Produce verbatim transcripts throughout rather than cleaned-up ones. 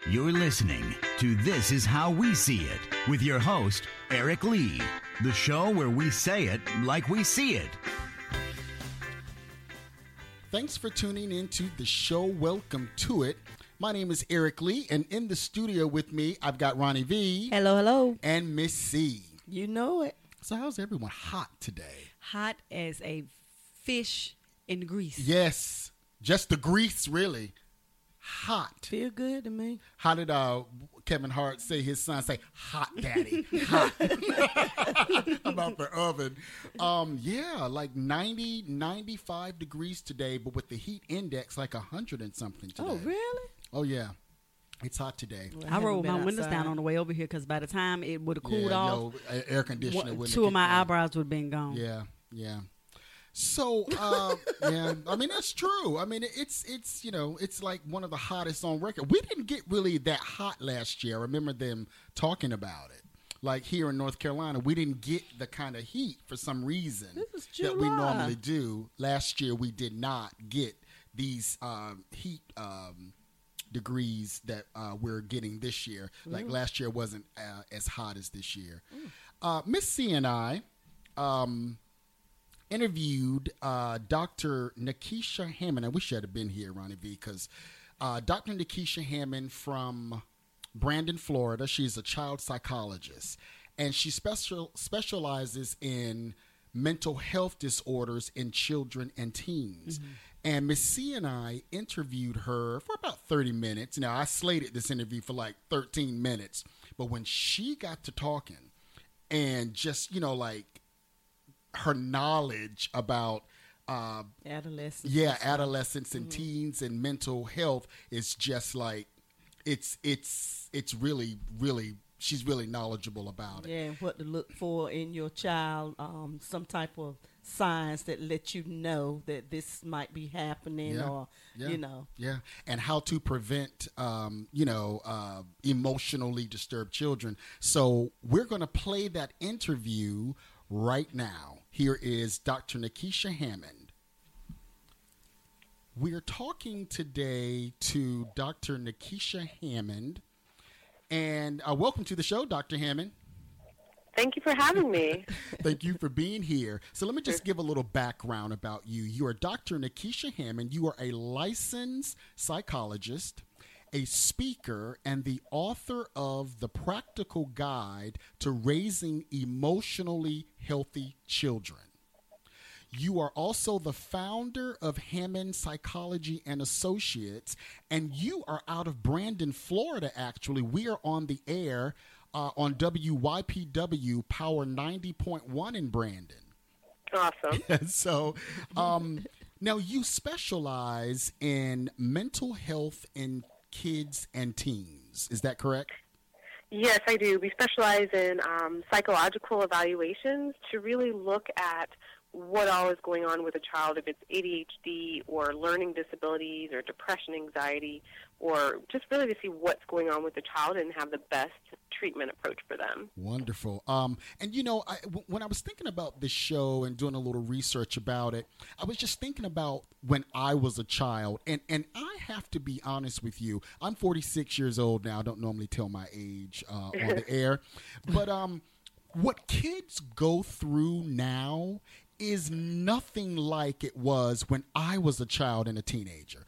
You're listening to This Is How We See It with your host, Eric Lee, the show where we say it like we see it. Thanks for tuning in to the show. Welcome to it. My name is Eric Lee, and in the studio with me, I've got Ronnie V. Hello, hello. And Miss C. You know it. So how's everyone hot today? Hot as a fish in grease. Yes, just the grease, really. Hot. Feel good to me. How did uh, Kevin Hart say his son say, hot daddy, hot, about the oven. Um, yeah, like ninety, ninety-five degrees today, but with the heat index like one hundred and something today. Oh, really? Oh, yeah. It's hot today. Well, I, I rolled my windows down on the way over here because by the time it would have cooled yeah, off, no, air conditioner one, two of my down. eyebrows would have been gone. Yeah, yeah. So, uh, yeah, I mean, that's true. I mean, it's, it's you know, it's like one of the hottest on record. We didn't get really that hot last year. I remember them talking about it. Like here in North Carolina, we didn't get the kind of heat for some reason that we normally do. Last year, we did not get these um, heat um, degrees that uh, we're getting this year. Mm. Like last year wasn't uh, as hot as this year. Mm. Uh, Miss C and I... Um, interviewed uh, Doctor Nikisha Hammond. I wish I had been here, Ronnie V, because uh, Doctor Nikisha Hammond from Brandon, Florida, she's a child psychologist, and she special specializes in mental health disorders in children and teens. Mm-hmm. And Miss C and I interviewed her for about thirty minutes. Now, I slated this interview for like thirteen minutes, but when she got to talking and just, you know, like, her knowledge about uh, adolescence, yeah, adolescents and mm-hmm. teens and mental health is just like it's it's it's really really she's really knowledgeable about it. Yeah, and what to look for in your child, um, some type of signs that let you know that this might be happening, yeah. or yeah. you know, yeah, and how to prevent um, you know uh, emotionally disturbed children. So we're going to play that interview right now. Here is Doctor Nikisha Hammond. We're talking today to Doctor Nikisha Hammond. And uh, welcome to the show, Doctor Hammond. Thank you for having me. Thank you for being here. So let me just give a little background about you. You are Doctor Nikisha Hammond. You are a licensed psychologist, a speaker, and the author of The Practical Guide to Raising Emotionally Healthy Children. You are also the founder of Hammond Psychology and Associates, and you are out of Brandon, Florida, actually. We are on the air uh, on W Y P W Power ninety point one in Brandon. Awesome. so, um, now you specialize in mental health in kids and teens. Is that correct? Yes, I do. We specialize in um, psychological evaluations to really look at what all is going on with a child, if it's A D H D or learning disabilities or depression, anxiety, or just really to see what's going on with the child and have the best treatment approach for them. Wonderful. Um, and, you know, I, w- when I was thinking about this show and doing a little research about it, I was just thinking about when I was a child. And, and I have to be honest with you. I'm forty-six years old now. I don't normally tell my age uh, on the air. But um, what kids go through now is nothing like it was when I was a child and a teenager.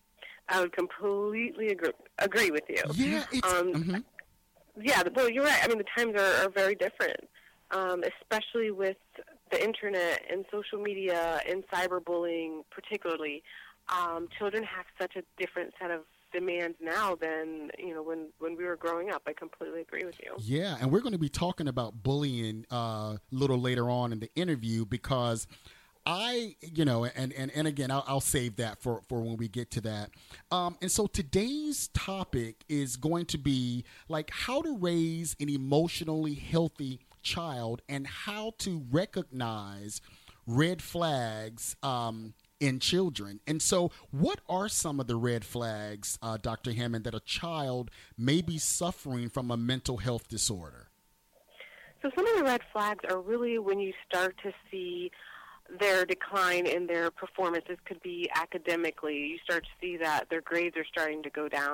I would completely agree, agree with you. Yeah, it's... Um, mm-hmm. Yeah, well, you're right. I mean, the times are, are very different, um, especially with the internet and social media and cyberbullying particularly. Um, children have such a different set of demands now than, you know, when, when we were growing up. I completely agree with you. Yeah, and we're going to be talking about bullying uh, a little later on in the interview because I, you know, and, and, and again, I'll, I'll save that for, for when we get to that. Um, and so today's topic is going to be like how to raise an emotionally healthy child and how to recognize red flags um, in children. And so what are some of the red flags, uh, Doctor Hammond, that a child may be suffering from a mental health disorder? So some of the red flags are really when you start to see their decline in their performances. Could be academically. You start to see that their grades are starting to go down.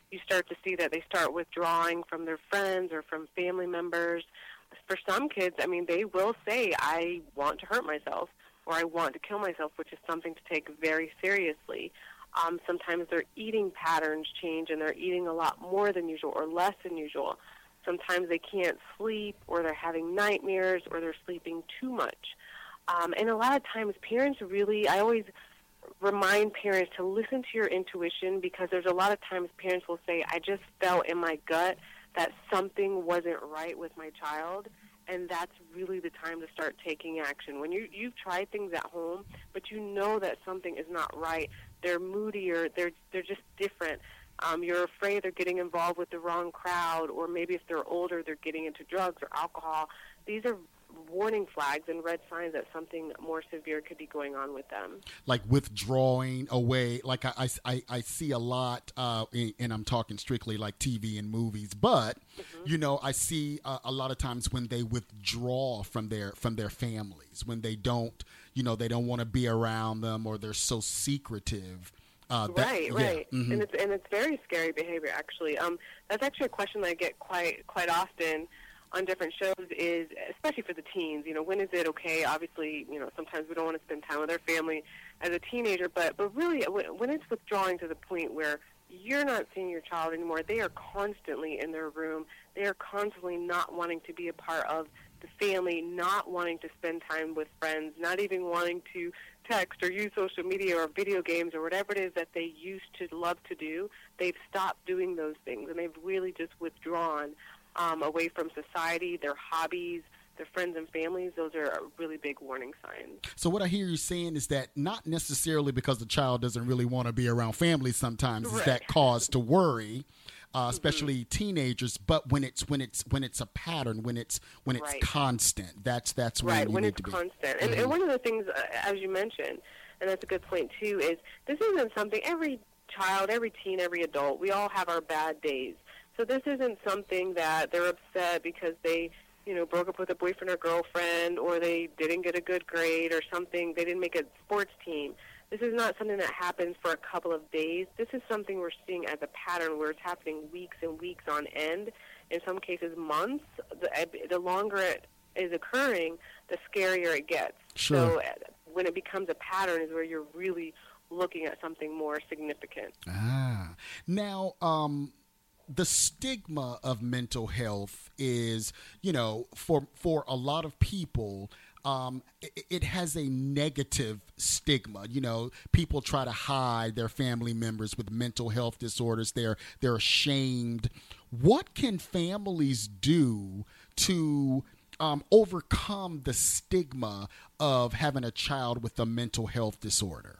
you start to see that they start withdrawing from their friends or from family members. For some kids, I mean, they will say, I want to hurt myself or I want to kill myself, which is something to take very seriously. Um, sometimes their eating patterns change and they're eating a lot more than usual or less than usual. Sometimes they can't sleep or they're having nightmares or they're sleeping too much. Um, and a lot of times parents really, I always remind parents to listen to your intuition, because there's a lot of times parents will say, I just felt in my gut that something wasn't right with my child. And that's really the time to start taking action. When you, you've tried things at home, but you know that something is not right, they're moodier, they're, they're just different. Um, you're afraid they're getting involved with the wrong crowd, or maybe if they're older, they're getting into drugs or alcohol. These are warning flags and red signs that something more severe could be going on with them. Like withdrawing away, like I, I, I see a lot, uh, and I'm talking strictly like T V and movies, but, mm-hmm. you know, I see uh, a lot of times when they withdraw from their from their families, when they don't, you know, they don't want to be around them, or they're so secretive. Uh, that, right, yeah, right, mm-hmm. and it's and it's very scary behavior. Actually, um, that's actually a question that I get quite quite often on different shows. Is especially for the teens. You know, when is it okay? Obviously, you know, sometimes we don't want to spend time with our family as a teenager, but but really, when it's withdrawing to the point where you're not seeing your child anymore, they are constantly in their room. They are constantly not wanting to be a part of the family, not wanting to spend time with friends, not even wanting to text or use social media or video games or whatever it is that they used to love to do. They've stopped doing those things, and they've really just withdrawn um, away from society, their hobbies, their friends and families. Those are really big warning signs. So what I hear you saying is that not necessarily because the child doesn't really want to be around family sometimes Right. is that cause to worry, uh, especially mm-hmm. teenagers, but when it's when it's when it's a pattern, when it's when it's Right. constant, that's that's when Right, you when need it's to be. constant. And, Mhm. and one of the things, uh, as you mentioned, and that's a good point too, is this isn't something every child, every teen, every adult, we all have our bad days. So this isn't something that they're upset because they, you know, broke up with a boyfriend or girlfriend, or they didn't get a good grade or something, they didn't make a sports team. This is not something that happens for a couple of days. This is something we're seeing as a pattern where it's happening weeks and weeks on end, in some cases months. The, the longer it is occurring, the scarier it gets. Sure. So uh, when it becomes a pattern is where you're really looking at something more significant. Ah, now, um, the stigma of mental health is, you know, for for a lot of people, um, it, it has a negative stigma. You know, people try to hide their family members with mental health disorders. They're they're ashamed. What can families do to um, overcome the stigma of having a child with a mental health disorder?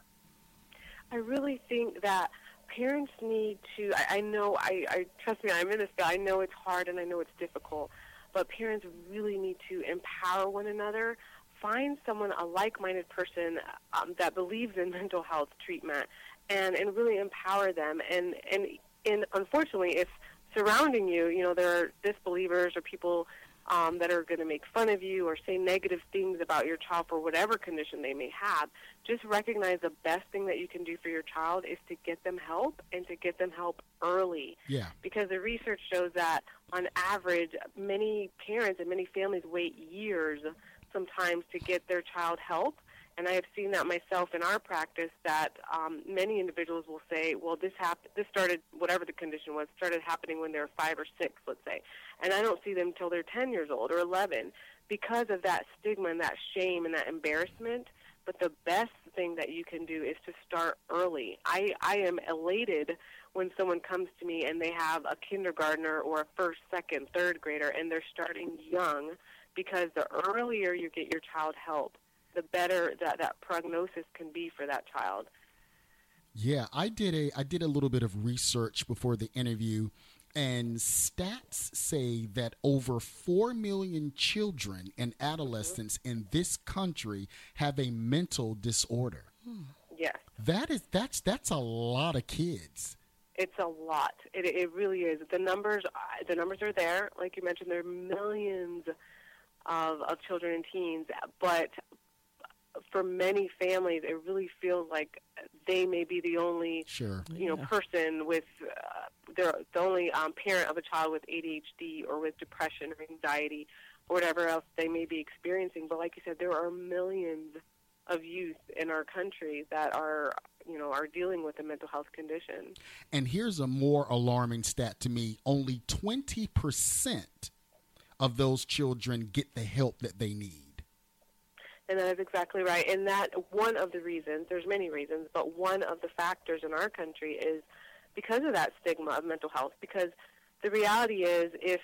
I really think that parents need to, I, I know, I, I trust me, I'm in this, I know it's hard and I know it's difficult, but parents really need to empower one another, find someone, a like-minded person um, that believes in mental health treatment, and, and really empower them. And, and, and unfortunately, if surrounding you, you know, there are disbelievers or people Um, that are going to make fun of you or say negative things about your child for whatever condition they may have, just recognize the best thing that you can do for your child is to get them help and to get them help early. Yeah. Because the research shows that on average, many parents and many families wait years sometimes to get their child help. And I have seen that myself in our practice, that um, many individuals will say, well, this hap- this started, whatever the condition was, started happening when they were five or six, let's say. And I don't see them until they're ten years old or eleven because of that stigma and that shame and that embarrassment. But the best thing that you can do is to start early. I, I am elated when someone comes to me and they have a kindergartner or a first, second, third grader, and they're starting young, because the earlier you get your child help, the better that, that prognosis can be for that child. Yeah, I did a I did a little bit of research before the interview, and stats say that over four million children and adolescents mm-hmm. in this country have a mental disorder. Hmm. Yes. That is that's that's a lot of kids. It's a lot. It, it really is. The numbers the numbers are there. Like you mentioned, there are millions of, of children and teens, but for many families, it really feels like they may be the only, Sure. you know, Yeah. person with, uh, they're the only um, parent of a child with A D H D or with depression or anxiety or whatever else they may be experiencing. But like you said, there are millions of youth in our country that are, you know, are dealing with a mental health condition. And here's a more alarming stat to me. Only twenty percent of those children get the help that they need. And that is exactly right. And that one of the reasons, there's many reasons, but one of the factors in our country is because of that stigma of mental health. Because the reality is, if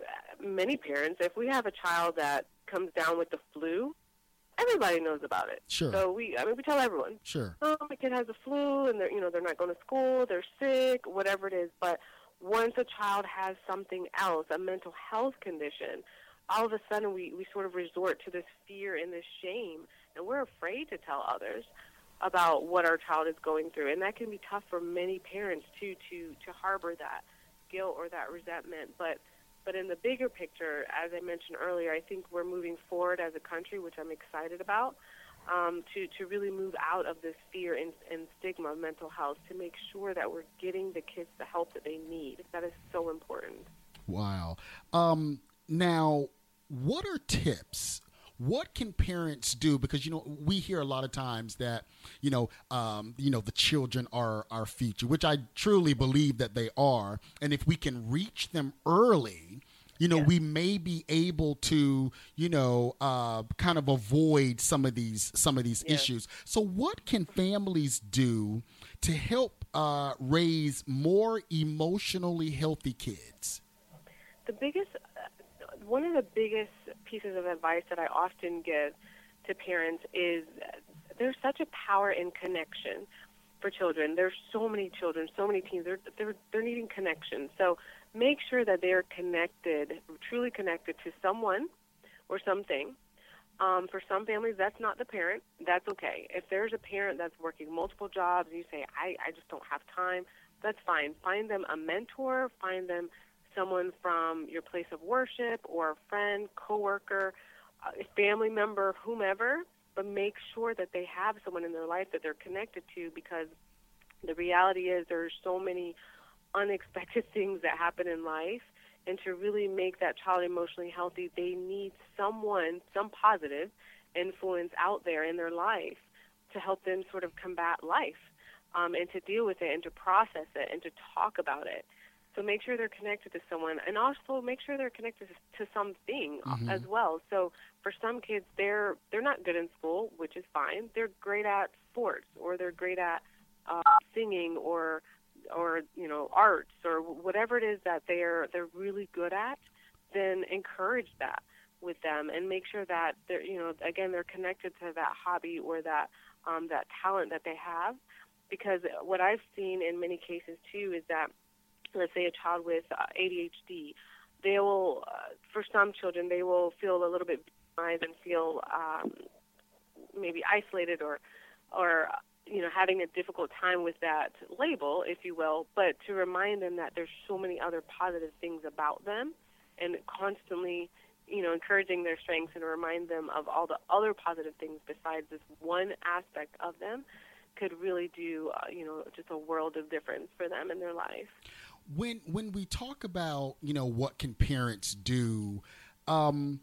many parents, if we have a child that comes down with the flu, everybody knows about it. Sure. So we, I mean, we tell everyone, Sure. oh, my kid has the flu, and they're, you know, they're not going to school, they're sick, whatever it is. But once a child has something else, a mental health condition, all of a sudden we, we sort of resort to this fear and this shame, and we're afraid to tell others about what our child is going through. And that can be tough for many parents, too, to, to harbor that guilt or that resentment. But but in the bigger picture, as I mentioned earlier, I think we're moving forward as a country, which I'm excited about, um, to, to really move out of this fear and, and stigma of mental health, to make sure that we're getting the kids the help that they need. That is so important. Wow. Um, now, what are tips? What can parents do? Because, you know, we hear a lot of times that, you know, um, you know, the children are our future, which I truly believe that they are. And if we can reach them early, you know, Yes. we may be able to, you know, uh, kind of avoid some of these some of these Yes. issues. So what can families do to help uh, raise more emotionally healthy kids? The biggest, uh, one of the biggest pieces of advice that I often give to parents is uh, there's such a power in connection for children. There's so many children, so many teens. They're they're they're needing connection. So make sure that they're connected, truly connected to someone or something. Um, for some families, that's not the parent. That's okay. If there's a parent that's working multiple jobs and you say, I, I just don't have time, that's fine. Find them a mentor. Find them someone from your place of worship or a friend, coworker, a family member, whomever, but make sure that they have someone in their life that they're connected to, because the reality is there's so many unexpected things that happen in life, and to really make that child emotionally healthy, they need someone, some positive influence out there in their life to help them sort of combat life, um, and to deal with it and to process it and to talk about it. So make sure they're connected to someone, and also make sure they're connected to something Mhm. as well. So for some kids, they're they're not good in school, which is fine. They're great at sports, or they're great at uh, singing, or or you know arts, or whatever it is that they're they're really good at. Then encourage that with them, and make sure that they're you know again they're connected to that hobby or that um, that talent that they have. Because what I've seen in many cases too is that, let's say a child with uh, A D H D, they will, uh, for some children, they will feel a little bit victimized and feel um, maybe isolated or, or you know, having a difficult time with that label, if you will. But to remind them that there's so many other positive things about them, and constantly, you know, encouraging their strengths and remind them of all the other positive things besides this one aspect of them, could really do, uh, you know, just a world of difference for them in their life. When when we talk about, you know, what can parents do, um,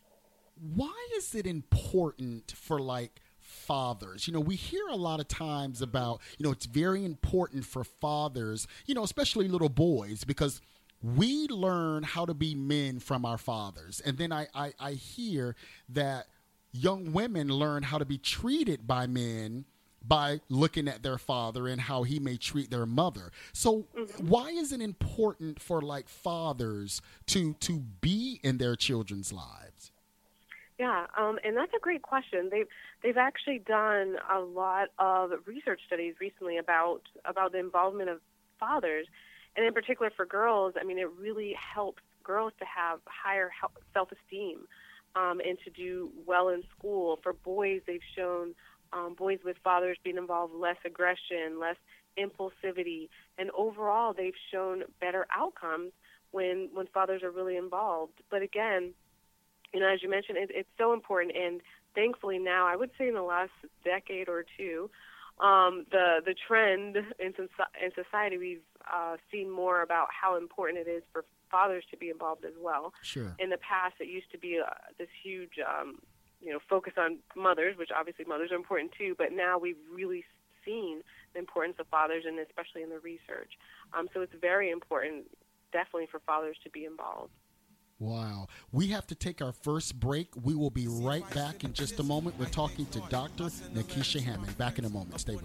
why is it important for, like, fathers? You know, we hear a lot of times about, you know, it's very important for fathers, you know, especially little boys, because we learn how to be men from our fathers. And then I, I, I hear that young women learn how to be treated by men by looking at their father and how he may treat their mother. So mm-hmm. why is it important for, like, fathers to to be in their children's lives? Yeah, um, and that's a great question. They've they've actually done a lot of research studies recently about about the involvement of fathers, and in particular for girls. I mean, it really helps girls to have higher self-esteem um, and to do well in school. For boys, they've shown Um, boys with fathers being involved, less aggression, less impulsivity, and overall they've shown better outcomes when when fathers are really involved. But again, you know, as you mentioned, it, it's so important, and thankfully now, I would say in the last decade or two, um, the the trend in, in society, we've uh, seen more about how important it is for fathers to be involved as well. Sure. In the past, it used to be uh, this huge, um, you know, focus on mothers, which obviously mothers are important too, but now we've really seen the importance of fathers, and especially in the research. Um, so it's very important, definitely, for fathers to be involved. Wow. We have to take our first break. We will be right back in just a moment. We're talking to Doctor Nikisha Hammond. Back in a moment. Stay with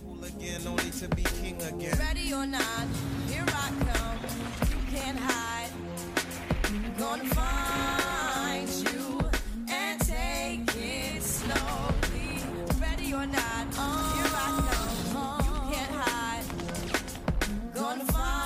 us. Ready or not, here I come. You can't hide. I'm gonna find you and take it slowly. Ready or not, here I come. You can't hide. Gonna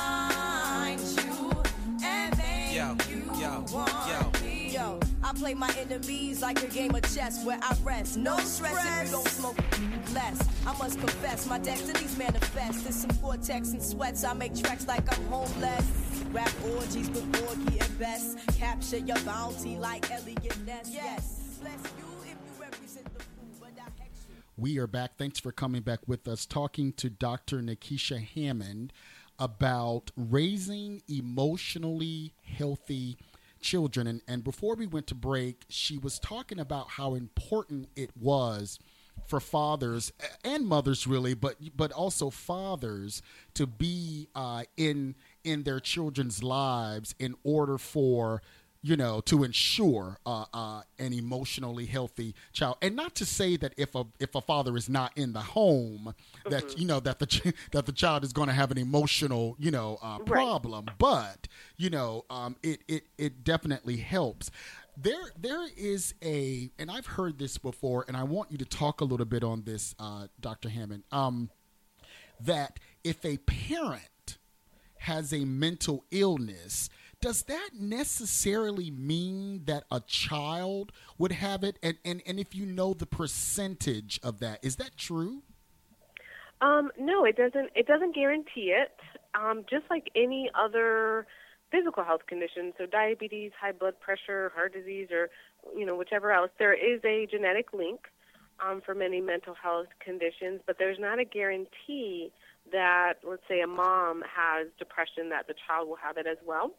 find you and make Yo, you yo, want yo. me. Yo, I play my enemies like a game of chess where I rest. No stress if you don't smoke less. I must confess, my destinies manifest. There's some cortex and sweats. I make tracks like I'm homeless. Rap orgies with Borgie and Best. Capture your bounty like Elliot Ness. Yes, bless you if you represent the fool, but I hex you. We are back. Thanks for coming back with us, talking to Doctor Nikisha Hammond about raising emotionally healthy children. And, and before we went to break, she was talking about how important it was for fathers and mothers, really, but but also fathers to be uh, in in their children's lives in order for, you know, to ensure uh, uh, an emotionally healthy child. And not to say that if a if a father is not in the home, that mm-hmm. you know that the ch- that the child is going to have an emotional, you know, uh, problem. Right. But you know, um, it it it definitely helps. There there is a, and I've heard this before, and I want you to talk a little bit on this, uh, Doctor Hammond. Um, that if a parent has a mental illness, does that necessarily mean that a child would have it? And, and, and if you know the percentage of that, is that true? Um, no, it doesn't. It doesn't guarantee it. Um, just like any other physical health condition, so diabetes, high blood pressure, heart disease, or you know whichever else, there is a genetic link um, for many mental health conditions, but there's not a guarantee that, let's say, a mom has depression, that the child will have it as well.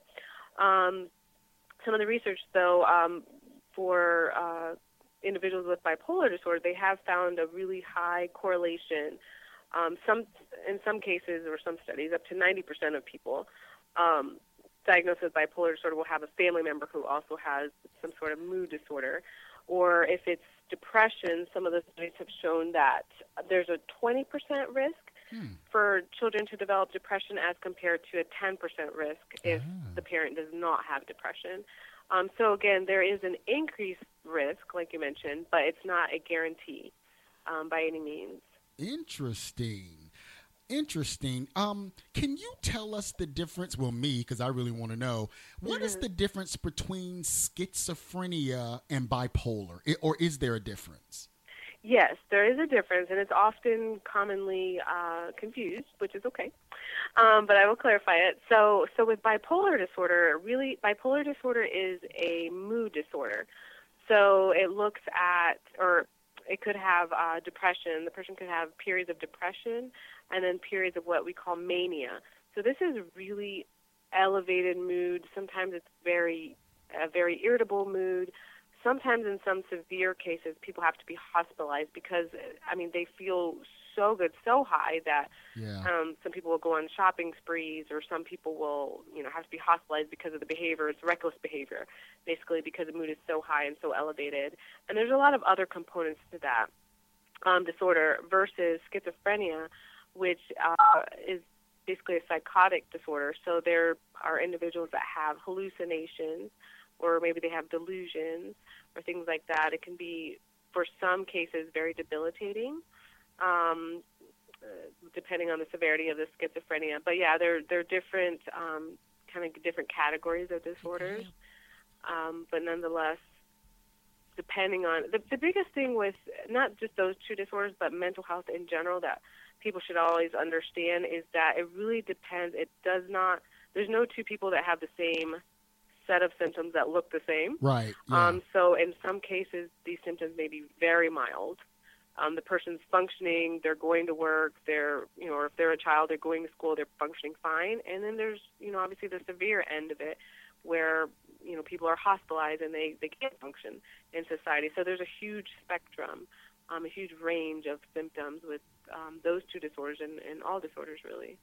Um, some of the research, though, um, for uh, individuals with bipolar disorder, they have found a really high correlation. Um, some, in some cases, or some studies, up to ninety percent of people um, diagnosed with bipolar disorder will have a family member who also has some sort of mood disorder. Or if it's depression, some of the studies have shown that there's a twenty percent risk Hmm. for children to develop depression as compared to a ten percent risk if ah. the parent does not have depression. Um, so again, there is an increased risk, like you mentioned, but it's not a guarantee um, by any means. Interesting. Interesting. Um, can you tell us the difference? Well, me, because I really want to know. What mm-hmm. is the difference between schizophrenia and bipolar? I, or is there a difference? Yes, there is a difference, and it's often commonly uh, confused, which is okay. Um, but I will clarify it. So, so with bipolar disorder, really, bipolar disorder is a mood disorder. So it looks at, or it could have uh, depression. The person could have periods of depression and then periods of what we call mania. So this is really elevated mood. Sometimes it's very, a very irritable mood. Sometimes in some severe cases, people have to be hospitalized because, I mean, they feel so good, so high that yeah. um, some people will go on shopping sprees, or some people will, you know, have to be hospitalized because of the behavior. It's reckless behavior, basically, because the mood is so high and so elevated. And there's a lot of other components to that um, disorder versus schizophrenia, which uh, is basically a psychotic disorder. So there are individuals that have hallucinations, or maybe they have delusions or things like that. It can be, for some cases, very debilitating, um, uh, depending on the severity of the schizophrenia. But yeah, they're they're different, um, kind of different categories of disorders. Um, but nonetheless, depending on the the biggest thing with not just those two disorders, but mental health in general, that people should always understand is that it really depends. It does not. There's no two people that have the same set of symptoms that look the same. Right. Yeah. Um, so in some cases, these symptoms may be very mild. Um, the person's functioning, they're going to work, they're, you know, or if they're a child, they're going to school, they're functioning fine. And then there's, you know, obviously the severe end of it where, you know, people are hospitalized and they, they can't function in society. So there's a huge spectrum, um, a huge range of symptoms with um, those two disorders and, and all disorders, really.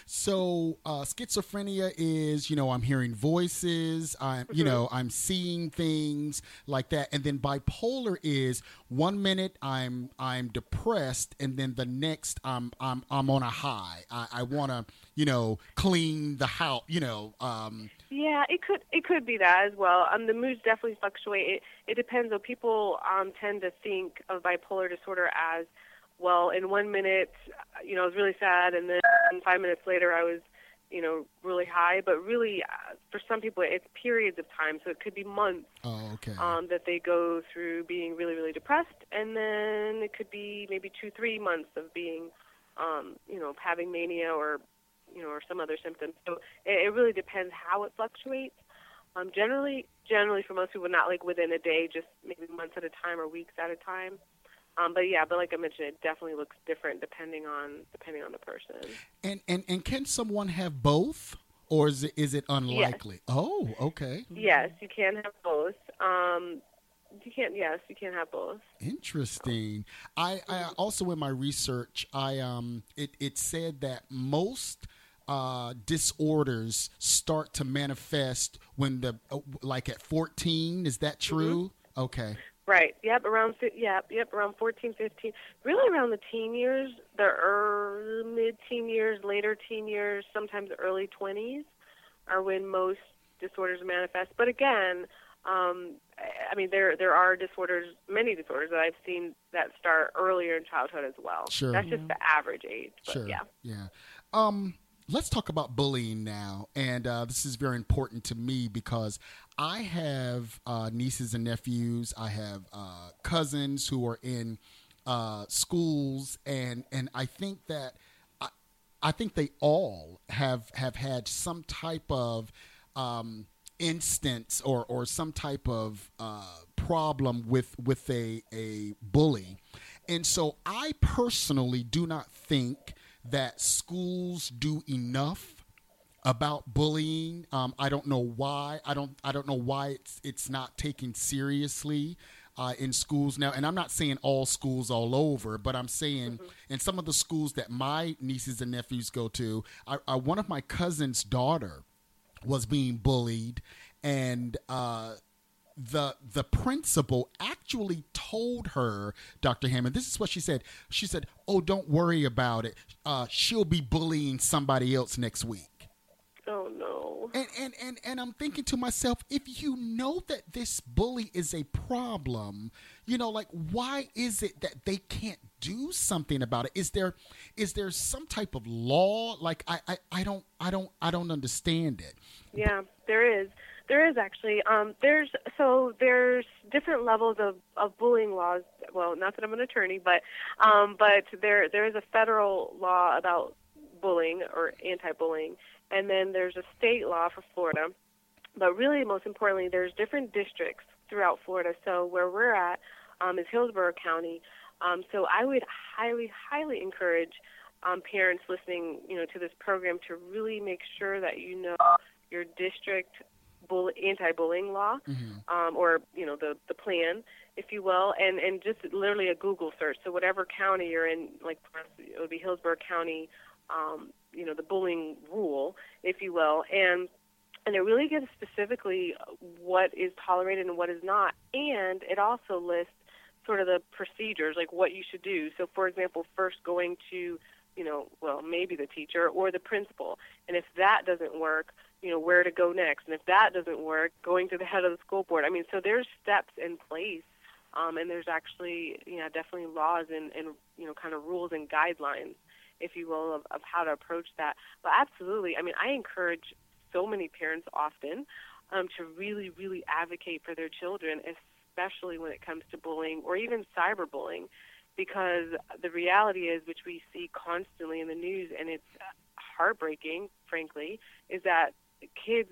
So uh, schizophrenia is, you know, I'm hearing voices, I'm, you know, I'm seeing things like that, and then bipolar is one minute I'm I'm depressed, and then the next I'm I'm I'm on a high. I, I want to, you know, clean the house, you know. Um, Yeah, it could it could be that as well. Um, the moods definitely fluctuate. It, it depends. Though people um, tend to think of bipolar disorder as, well, in one minute, you know, I was really sad, and then five minutes later I was, you know, really high. But really, uh, for some people, it's periods of time. So it could be months oh, okay. um, that they go through being really, really depressed, and then it could be maybe two, three months of being, um, you know, having mania or, you know, or some other symptoms. So it, it really depends how it fluctuates. Um, generally, generally for most people, not like within a day, just maybe months at a time or weeks at a time. Um, but yeah, but like I mentioned, it definitely looks different depending on depending on the person. And and and can someone have both, or is it is it unlikely? Yes. Oh, okay. Yes, you can have both. Um, you can yes, you can have both. Interesting. I, I also in my research, I um it it said that most uh, disorders start to manifest when the uh, like at fourteen. Is that true? Mm-hmm. Okay. Right. Yep. Around. Yep. Yep. Around fourteen, fifteen. Really, around the teen years, the early, mid-teen years, later teen years, sometimes early twenties, are when most disorders manifest. But again, um, I mean, there there are disorders, many disorders that I've seen that start earlier in childhood as well. Sure. That's just the average age. But Sure. Yeah. Yeah. Um. Let's talk about bullying now, and uh, this is very important to me because I have uh, nieces and nephews. I have uh, cousins who are in uh, schools, and and I think that I, I think they all have have had some type of um, instance or or some type of uh, problem with with a a bully, and so I personally do not think that schools do enough about bullying. Um, I don't know why. I don't. I don't know why it's it's not taken seriously uh, in schools now. And I'm not saying all schools all over, but I'm saying mm-hmm. in some of the schools that my nieces and nephews go to, I, I, one of my cousin's daughter was being bullied, and uh, the the principal actually told her, Doctor Hammond, this is what she said. She said, "Oh, don't worry about it. Uh, she'll be bullying somebody else next week." Oh no. And and and and I'm thinking to myself, if you know that this bully is a problem, you know, like why is it that they can't do something about it? Is there is there some type of law? Like I I, I don't I don't I don't understand it. Yeah, there is. There is actually. Um, there's so there's different levels of, of bullying laws. Well, not that I'm an attorney, but um, but there there is a federal law about bullying or anti-bullying, and then there's a state law for Florida. But really, most importantly, there's different districts throughout Florida. So where we're at um, is Hillsborough County. Um, so I would highly, highly encourage um, parents listening, you know, to this program to really make sure that you know your district Bull, anti-bullying law, mm-hmm. um, or you know the the plan, if you will, and and just literally a Google search. So whatever county you're in, like for us, it would be Hillsborough County, um, you know the bullying rule, if you will, and and it really gives specifically what is tolerated and what is not, and it also lists sort of the procedures, like what you should do. So for example, first going to you know well maybe the teacher or the principal, and if that doesn't work, you know, where to go next. And if that doesn't work, going to the head of the school board. I mean, so there's steps in place, um, and there's actually, you know, definitely laws and, and, you know, kind of rules and guidelines, if you will, of, of how to approach that. But absolutely, I mean, I encourage so many parents often um, to really, really advocate for their children, especially when it comes to bullying or even cyberbullying, because the reality is, which we see constantly in the news, and it's heartbreaking, frankly, is that kids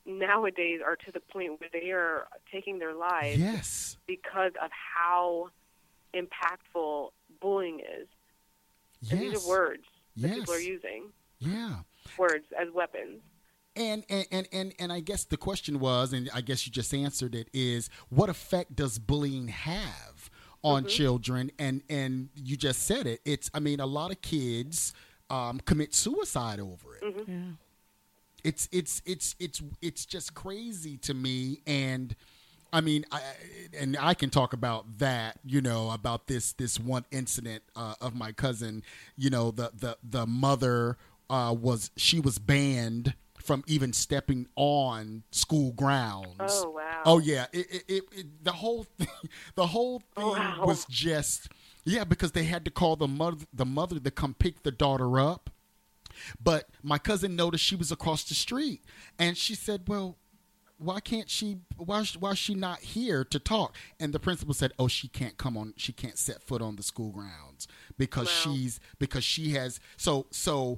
nowadays are to the point where they are taking their lives Yes. because of how impactful bullying is. And Yes. these are words that Yes. people are using, Yeah. words as weapons. And, and, and, and, and I guess the question was, and I guess you just answered it, is what effect does bullying have on Mm-hmm. children? And, and you just said it. It's, I mean, a lot of kids um, commit suicide over it. Mm-hmm. Yeah. It's, it's, it's, it's, it's just crazy to me. And I mean, I, and I can talk about that, you know, about this, this one incident uh, of my cousin, you know, the, the, the mother uh, was, she was banned from even stepping on school grounds. Oh, wow. Oh yeah, it, it, it, it, the whole thing, the whole thing Oh, wow. was just yeah, because they had to call the mother, the mother to come pick the daughter up. But my cousin noticed she was across the street, and she said, "Well, why can't she? Why why is she not here to talk?" And the principal said, "Oh, she can't come on. She can't set foot on the school grounds because Wow. she's because she has so so."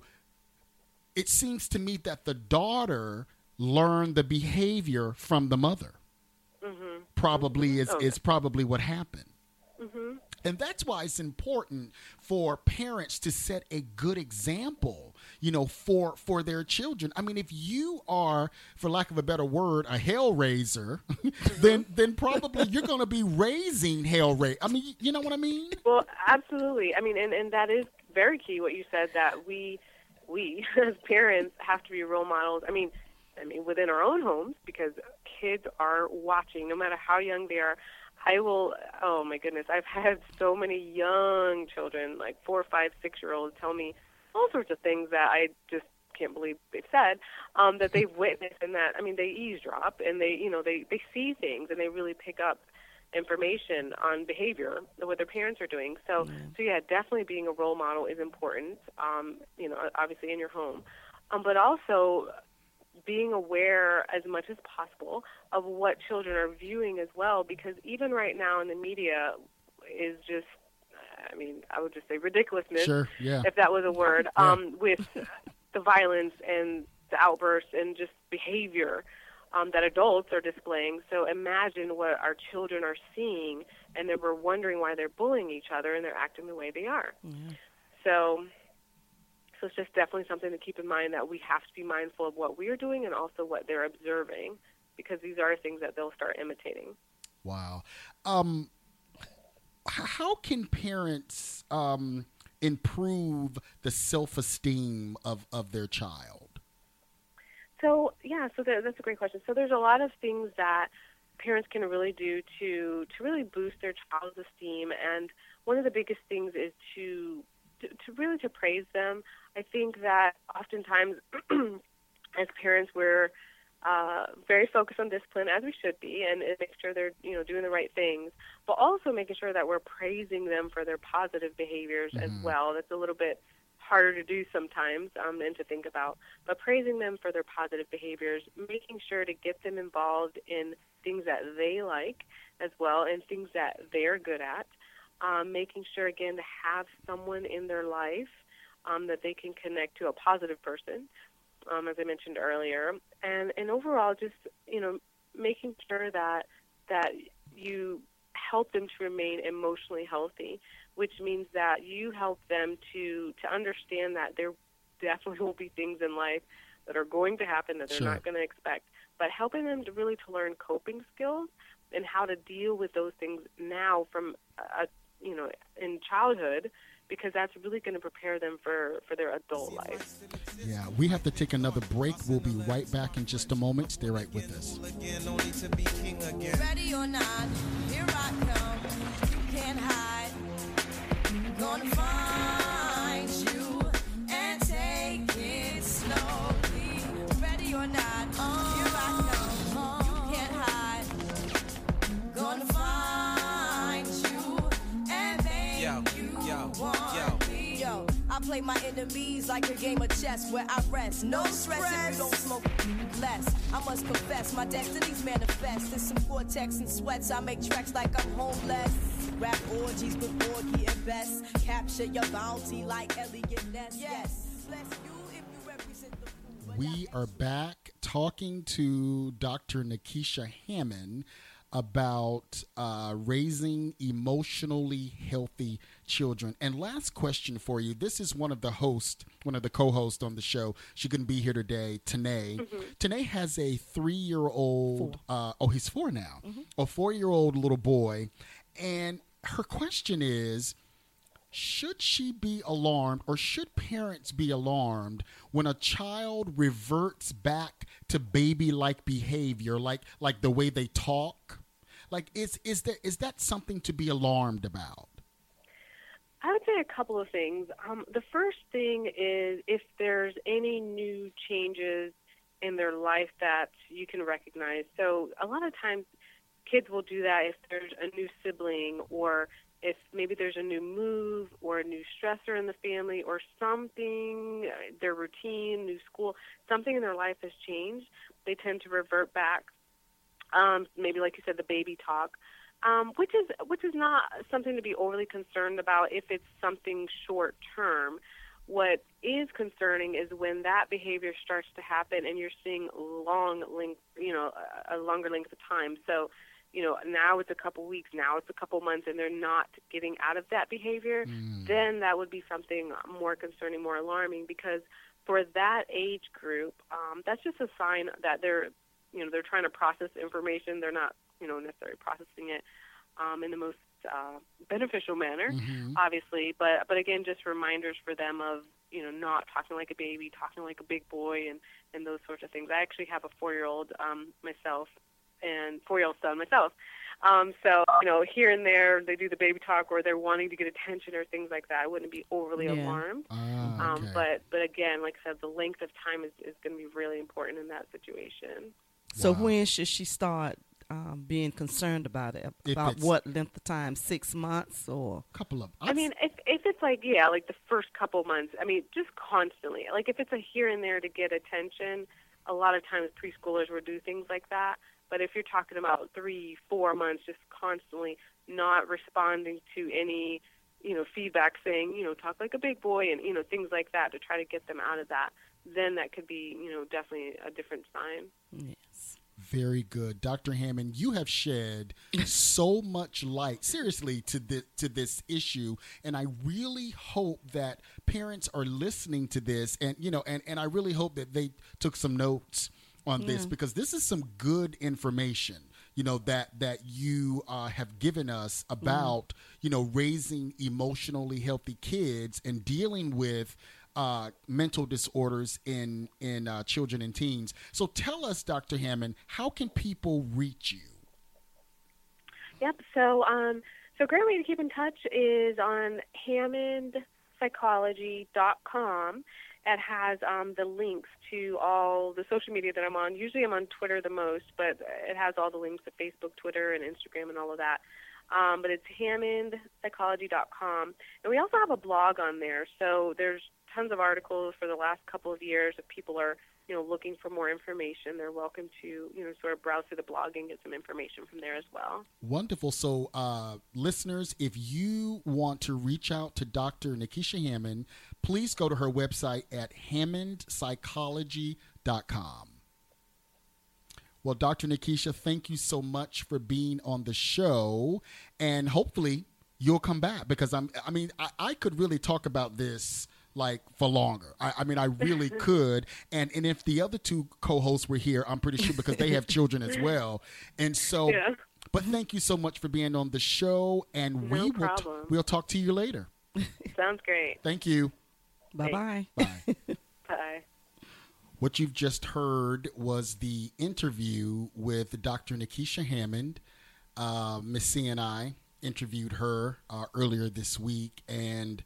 It seems to me that the daughter learned the behavior from the mother. Mm-hmm. Probably is, Oh, is probably what happened. Mm-hmm. And that's why it's important for parents to set a good example, you know, for for their children. I mean, if you are, for lack of a better word, a hellraiser, then then probably you're going to be raising hellraiser. I mean, you know what I mean? Well, absolutely. I mean, and, and that is very key, what you said, that we, we as parents have to be role models. I mean, I mean, within our own homes, because kids are watching, no matter how young they are. I will, oh my goodness, I've had so many young children, like four, five, six-year-olds, tell me all sorts of things that I just can't believe they've said, um, that they've witnessed, and that, I mean, they eavesdrop, and they, you know, they, they see things, and they really pick up information on behavior, what their parents are doing. So, Yeah. so yeah, definitely being a role model is important, um, you know, obviously in your home. Um, but also being aware as much as possible of what children are viewing as well, because even right now in the media is just, I mean, I would just say ridiculousness, Sure, yeah. if that was a word, Yeah. um, with the violence and the outbursts and just behavior um, that adults are displaying. So imagine what our children are seeing, and then we're wondering why they're bullying each other and they're acting the way they are. Yeah. So, so it's just definitely something to keep in mind, that we have to be mindful of what we are doing and also what they're observing, because these are things that they'll start imitating. Wow. Um, h- how can parents um, improve the self-esteem of, of their child? So, yeah, so that, that's a great question. So there's a lot of things that parents can really do to to really boost their child's esteem, and one of the biggest things is to to, to really to praise them. I think that oftentimes as parents we're uh, very focused on discipline, as we should be, and, and make sure they're, you know, doing the right things, but also making sure that we're praising them for their positive behaviors as well. That's a little bit harder to do sometimes um, and to think about, but praising them for their positive behaviors, making sure to get them involved in things that they like as well and things that they're good at, um, making sure, again, to have someone in their life um, that they can connect to, a positive person, um, as I mentioned earlier, and, and overall just, you know, making sure that that you help them to remain emotionally healthy, which means that you help them to, to understand that there definitely will be things in life that are going to happen that they're Sure. not going to expect, but helping them to really to learn coping skills and how to deal with those things now from, a, you know, in childhood, because that's really going to prepare them for, for their adult life. Yeah, we have to take another break. We'll be right back in just a moment. Stay right with us. Ready or not, here I come. You can't hide. Gonna find you and take it slowly. Ready or not, here I come. You can't hide. Gonna find you and make Yo, you yo, want yo. me. Yo, I play my enemies like a game of chess where I rest. No stress if you don't smoke less. I must confess, my destinies manifest. In some cortex and sweats, I make tracks like I'm homeless. Rap orgies with Borgie and Best. Capture your bounty like Elliot Ness. Yes, bless you if you represent the fool. We are back talking to Doctor Nikisha Hammond about uh, raising emotionally healthy children. And last question for you. This is one of the hosts, one of the co-hosts on the show. She couldn't be here today, Tanae. Mm-hmm. Tanae has a three-year-old, uh, oh, he's four now, mm-hmm. a four-year-old little boy. And her question is, should she be alarmed, or should parents be alarmed when a child reverts back to baby-like behavior, like like the way they talk? Like, is is there is that something to be alarmed about? I would say a couple of things. Um, the first thing is if there's any new changes in their life that you can recognize. So a lot of times kids will do that if there's a new sibling, or if maybe there's a new move or a new stressor in the family, or something, their routine, new school, something in their life has changed, they tend to revert back. Um, maybe, like you said, the baby talk, um, which is which is not something to be overly concerned about if it's something short term. What is concerning is when that behavior starts to happen and you're seeing long length, you know, a longer length of time. So, you know, now it's a couple weeks, now it's a couple months, and they're not getting out of that behavior, mm. then that would be something more concerning, more alarming, because for that age group, um, that's just a sign that they're, you know, they're trying to process information. They're not, you know, necessarily processing it um, in the most uh, beneficial manner, mm-hmm. obviously. But, but again, just reminders for them of, you know, not talking like a baby, talking like a big boy, and, and those sorts of things. I actually have a four-year-old um, myself, and four-year-old son myself. Um, so, you know, here and there they do the baby talk, or they're wanting to get attention or things like that. I wouldn't be overly yeah. alarmed. Ah, okay. um, but, but again, like I said, the length of time is, is going to be really important in that situation. So Wow. when should she start um, being concerned about it? About what length of time? Six months or? Couple of. I mean, if if it's like, yeah, like the first couple months, I mean, just constantly. Like if it's a here and there to get attention, a lot of times preschoolers will do things like that. But if you're talking about three, four months, just constantly not responding to any, you know, feedback saying, you know, talk like a big boy and, you know, things like that to try to get them out of that, then that could be, you know, definitely a different sign. Yes. Very good. Doctor Hammond, you have shed so much light, seriously, to this, to this issue. And I really hope that parents are listening to this. And, you know, and, and I really hope that they took some notes on yeah. this, because this is some good information, you know, that, that you uh, have given us about, mm. you know, raising emotionally healthy kids and dealing with Uh, mental disorders in in uh, children and teens. So tell us, Doctor Hammond, how can people reach you? Yep. So, um, so a great way to keep in touch is on hammond psychology dot com. It has um, the links to all the social media that I'm on. Usually I'm on Twitter the most, but it has all the links to Facebook, Twitter, and Instagram and all of that. Um, but it's hammond psychology dot com. And we also have a blog on there. So there's tons of articles for the last couple of years. If people are, you know, looking for more information, they're welcome to, you know, sort of browse through the blog and get some information from there as well. Wonderful. So, uh, listeners, if you want to reach out to Doctor Nikisha Hammond, please go to her website at hammond psychology dot com. Well, Doctor Nikisha, thank you so much for being on the show, and hopefully you'll come back, because I'm, I mean, I, I could really talk about this like for longer. I, I mean, I really could. And and if the other two co-hosts were here, I'm pretty sure, because they have children as well. And so, yeah. But thank you so much for being on the show, and no we will t- we'll talk to you later. Sounds great. Thank you. Bye-bye. Bye. Bye. What you've just heard was the interview with Doctor Nikisha Hammond. Uh, Miss C and I interviewed her uh, earlier this week, and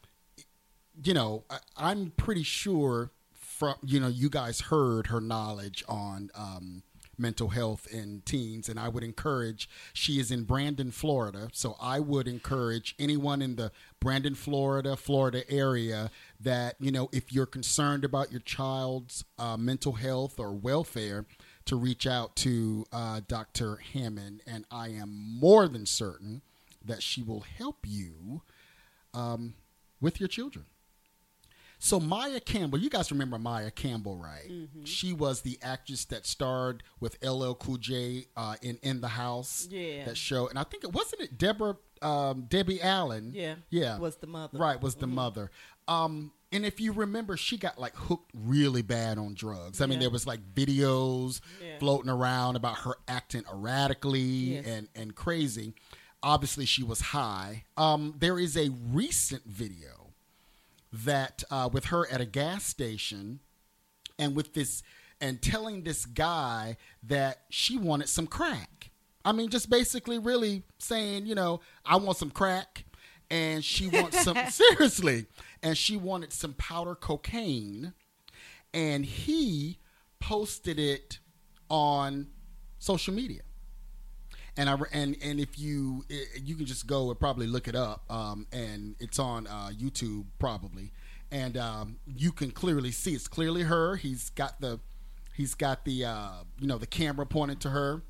you know, I, I'm pretty sure from, you know, you guys heard her knowledge on um, mental health in teens, and I would encourage, she is in Brandon, Florida, so I would encourage anyone in the Brandon, Florida, Florida area that, you know, if you're concerned about your child's uh, mental health or welfare, to reach out to uh, Doctor Hammond, and I am more than certain that she will help you um, with your children. So Maya Campbell, you guys remember Maya Campbell, right? Mm-hmm. She was the actress that starred with L L Cool J uh, in In the House. Yeah. That show, and I think it wasn't it Deborah um, Debbie Allen. Yeah. yeah, Was the mother. right? Was the mother. Um, and if you remember, she got like hooked really bad on drugs. I mean, Yeah. there was like videos Yeah. floating around about her acting erratically Yes. and and crazy. Obviously, she was high. Um, there is a recent video that uh, with her at a gas station and with this and telling this guy that she wanted some crack. I mean, just basically really saying, you know, I want some crack, and she wants some seriously, and she wanted some powder cocaine, and he posted it on social media. And I and and if you you can just go and probably look it up, um, and it's on uh, YouTube probably, and um, you can clearly see it's clearly her. He's got the he's got the uh, you know the camera pointed to her,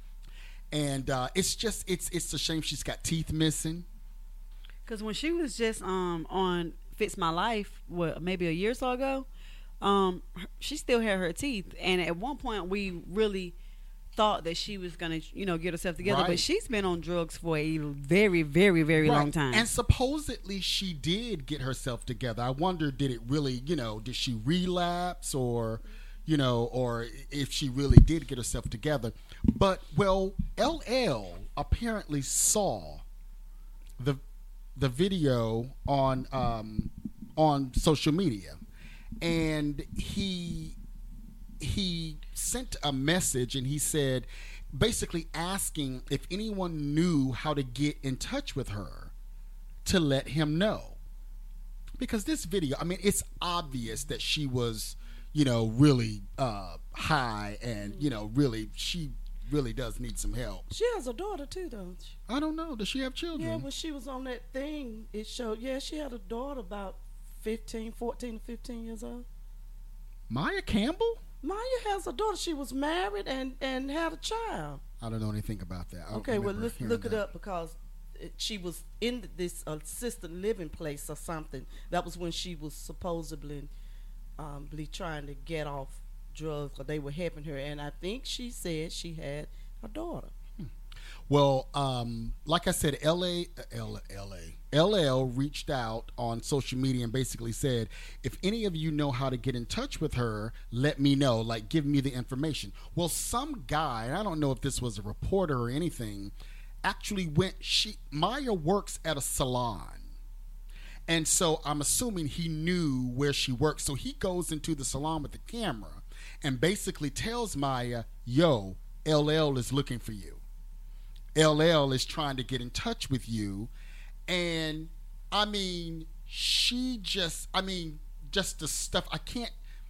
and uh, it's just it's it's a shame she's got teeth missing. Because when she was just um on Fix My Life, what maybe a year or so ago, um, she still had her teeth, and at one point we really thought that she was gonna, you know, get herself together, Right. but she's been on drugs for a very, very, very Right. long time. And supposedly she did get herself together. I wonder, did it really, you know, did she relapse or, you know, or if she really did get herself together. But, well, L L apparently saw the the video on um, on social media, and he he sent a message, and he said, basically asking if anyone knew how to get in touch with her to let him know. Because this video, I mean, it's obvious that she was, you know, really uh, high, and, you know, really, she really does need some help. She has a daughter too, don't she? I don't know. Does she have children? Yeah, when she was on that thing, it showed, yeah, she had a daughter about fifteen, fourteen, fifteen years old. Maya Campbell? Maya has a daughter. She was married and, and had a child. I don't know anything about that. I don't Okay, well, remember look, hearing look it that. up, because it, she was in this assisted living place or something. That was when she was supposedly um, believe trying to get off drugs, or they were helping her. And I think she said she had a daughter. Well, um, like I said, L A, L A, L L reached out on social media and basically said, if any of you know how to get in touch with her, let me know. Like, give me the information. Well, some guy, and I don't know if this was a reporter or anything, actually went. She Maya works at a salon, and so I'm assuming he knew where she works. So he goes into the salon with the camera and basically tells Maya, "Yo, L L is looking for you. L L is trying to get in touch with you." And I mean, she just, I mean, just the stuff, I can't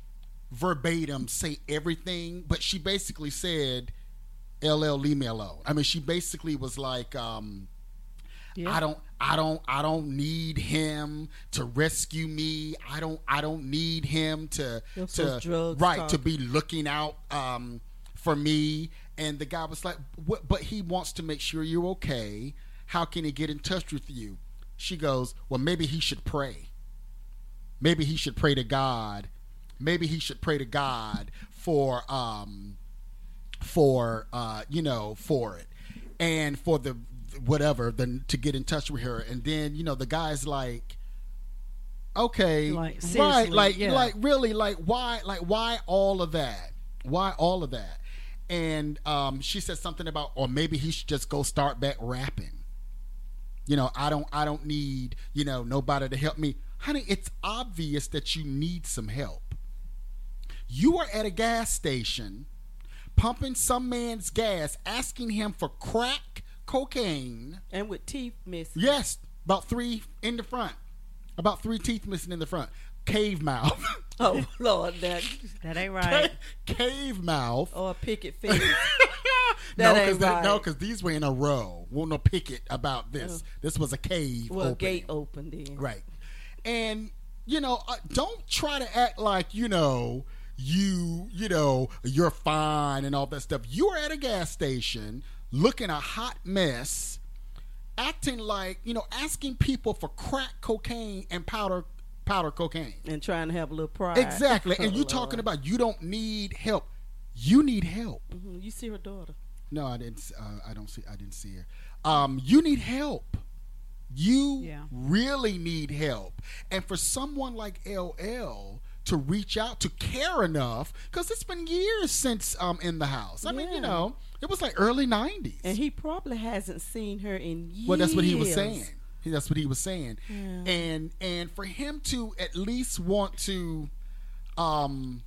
verbatim say everything, but she basically said, L L, leave me alone. I mean, she basically was like, um, Yeah. I don't, I don't, I don't need him to rescue me. I don't, I don't need him to, Those to, drugs right, talk. to be looking out, um, for me. And the guy was like, what, but he wants to make sure you're okay. How can he get in touch with you? She goes, well, maybe he should pray. Maybe he should pray to God. Maybe he should pray to God for, um, for, uh, you know, for it. And for the, whatever, then to get in touch with her. And then, you know, the guy's like, okay, Like, right. seriously, Like, yeah. like really, like, why, like, why all of that? Why all of that? And um, she said something about, or maybe he should just go start back rapping. You know, I don't, I don't need, you know, nobody to help me. Honey, it's obvious that you need some help. You are at a gas station, pumping some man's gas, asking him for crack cocaine. And with teeth missing. Yes, about three in the front. About three teeth missing in the front. Cave mouth. Oh, Lord, that. That ain't right. Cave mouth. Or a picket fence. no, That ain't because right. no, because these were in a row. Won't no picket about this. Oh. This was a cave. Well, a opening. gate opened in. Right. And, you know, uh, don't try to act like, you know, you, you know, you're fine and all that stuff. You are at a gas station looking a hot mess, acting like, you know, asking people for crack cocaine and powder powder cocaine. And trying to have a little pride. Exactly. And Oh, you talking Lord. about you don't need help. You need help. Mhm. You see her daughter. No, I didn't. s- Uh, I don't see. I didn't see her. Um, you need help. You Yeah. really need help. And for someone like L L to reach out, to care enough, because it's been years since um in the house. I mean, you Yeah. know, it was like early nineties. And he probably hasn't seen her in years. Well, that's what he was saying. He- That's what he was saying. Yeah. And and for him to at least want to um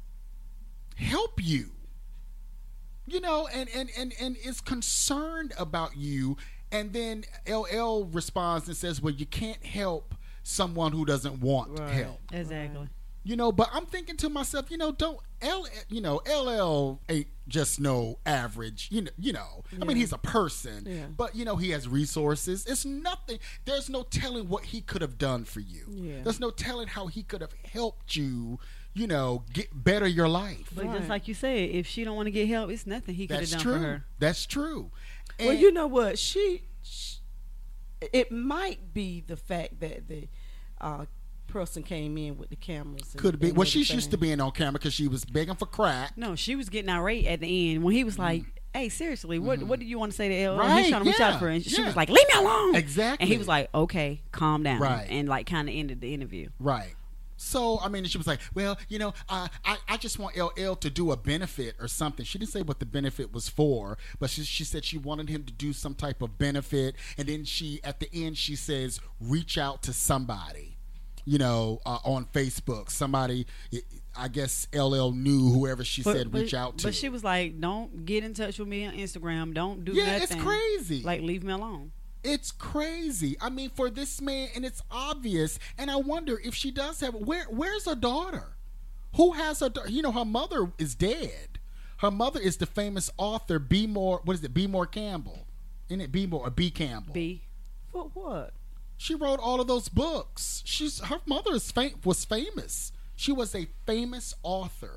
help you, you know, and and and and is concerned about you, and then L L responds and says, "Well, you can't help someone who doesn't want Right. help." Exactly. You know, but I'm thinking to myself, you know, don't L, you know, L L ain't just no average, you know, you know. I mean, Yeah. he's a person, Yeah. but you know, he has resources. It's nothing. There's no telling what he could have done for you. Yeah. There's no telling how he could have helped you, you know, get better your life. But Right. just like you said, if she don't want to get help, it's nothing he could have That's done true. for her. That's true. Well, And- you know what? She, she, it might be the fact that the uh, person came in with the cameras. And, could be. and Well, she's everything. used to being on camera because she was begging for crack. No, she was getting irate at the end when he was like, "Hey, seriously, what what do you want to say to L L?" Mm-hmm. Right, He's trying to reach yeah, out for her, and she yeah. was like, "Leave me alone." Exactly. And he was like, "Okay, calm down," Right. and like kind of ended the interview. Right. So, I mean, she was like, well, you know, uh, I, I just want L L to do a benefit or something. She didn't say what the benefit was for, but she, she said she wanted him to do some type of benefit. And then she, at the end, she says, reach out to somebody, you know, uh, on Facebook. Somebody, I guess L L knew whoever she said reach out to. But she was like, "Don't get in touch with me on Instagram. Don't do Yeah, nothing. it's crazy. Like, leave me alone." It's crazy. I mean, for this man, and it's obvious. And I wonder if she does have where. Where's her daughter? Who has her? da- You know, her mother is dead. Her mother is the famous author B. More. What is it? B. More Campbell. Isn't it B. More or B. Campbell? B. For what? She wrote all of those books. She's her mother is fam- was famous. She was a famous author.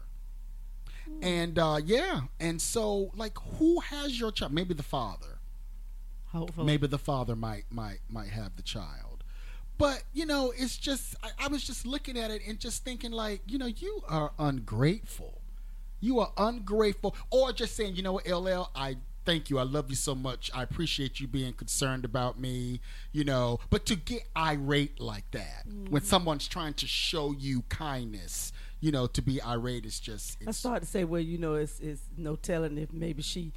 And uh, yeah, and so like, who has your child? Maybe the father. Hopefully. Maybe the father might might might have the child. But you know, it's just I, I was just looking at it and just thinking like, you know, you are ungrateful. You are ungrateful. Or just saying, you know what, L L, I thank you. I love you so much. I appreciate you being concerned about me, you know. But to get irate like that when someone's trying to show you kindness, you know, to be irate is just I it's, started to say, well, you know, it's, it's no telling if maybe she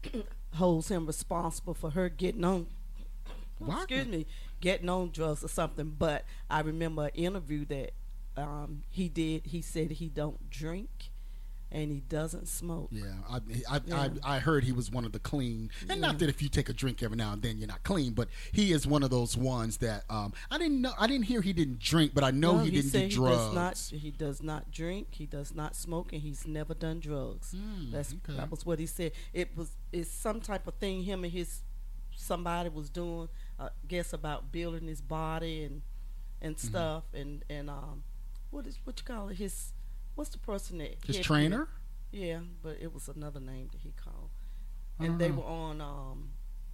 holds him responsible for her getting on, Why- excuse me, getting on drugs or something. But I remember an interview that um, he did. He said he don't drink and he doesn't smoke. Yeah, I, I, Yeah. I, I heard he was one of the clean, and not that if you take a drink every now and then you're not clean, but he is one of those ones that um, I didn't know. I didn't hear he didn't drink, but I know No, he didn't do said drugs. He does not. He does not drink. He does not smoke, and he's never done drugs. That's okay. that was what he said. It was it's some type of thing him and his somebody was doing. I guess about building his body and and Mm-hmm. stuff and and um what is what you call it his what's the person that His helped trainer? him? Yeah, but it was another name that he called, I and don't they know. were on um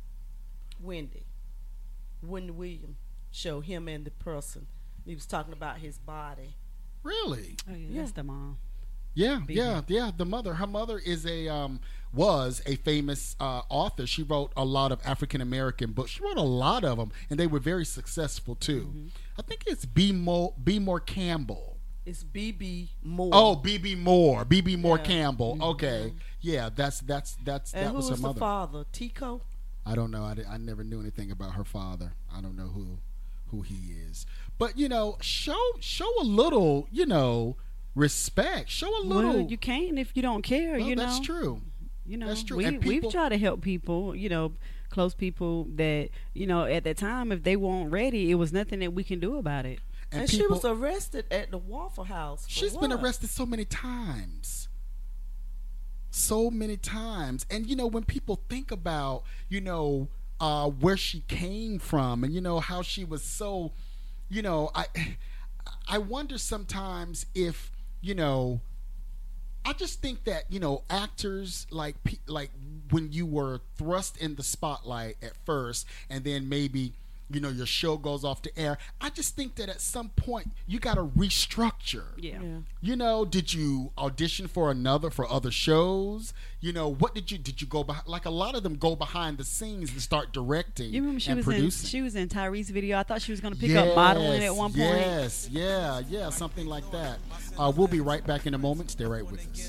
Wendy Wendy Williams show, him and the person. He was talking about his body. Really? Oh, yeah, Yeah. that's the mom. Yeah, Be yeah, here. yeah. The mother, her mother is a um, was a famous uh, author. She wrote a lot of African American books. She wrote a lot of them, and they were very successful too. Mm-hmm. I think it's B. More B. More Campbell. It's B B Moore. Oh, B B Moore, B B Moore Yeah. Campbell. Okay, yeah, that's that's that's and that who was was her the mother. father? Tico. I don't know. I, di- I never knew anything about her father. I don't know who who he is. But you know, show show a little, you know, respect. Show a little. Well, you can't if you don't care. Well, you know, that's true. You know, That's true. We And people- we've tried to help people. You know, close people that you know at that time if they weren't ready, it was nothing that we can do about it. And, And, she people, was arrested at the Waffle House. for she's been what? arrested so many times. So many times. And you know, when people think about, you know, uh, where she came from and you know how she was so, you know, I I wonder sometimes if, you know, I just think that, you know, actors like pe- like when you were thrust in the spotlight at first and then maybe you know, your show goes off the air. I just think that at some point you got to restructure. Yeah. Yeah. You know, did you audition for another for other shows? You know, what did you did you go behind? Like a lot of them go behind the scenes and start directing. You remember she and was producing. in she was in Tyrese's video. I thought she was going to pick up modeling at one point. Yes, yeah, yeah, something like that. Uh, we'll be right back in a moment. Stay right with us.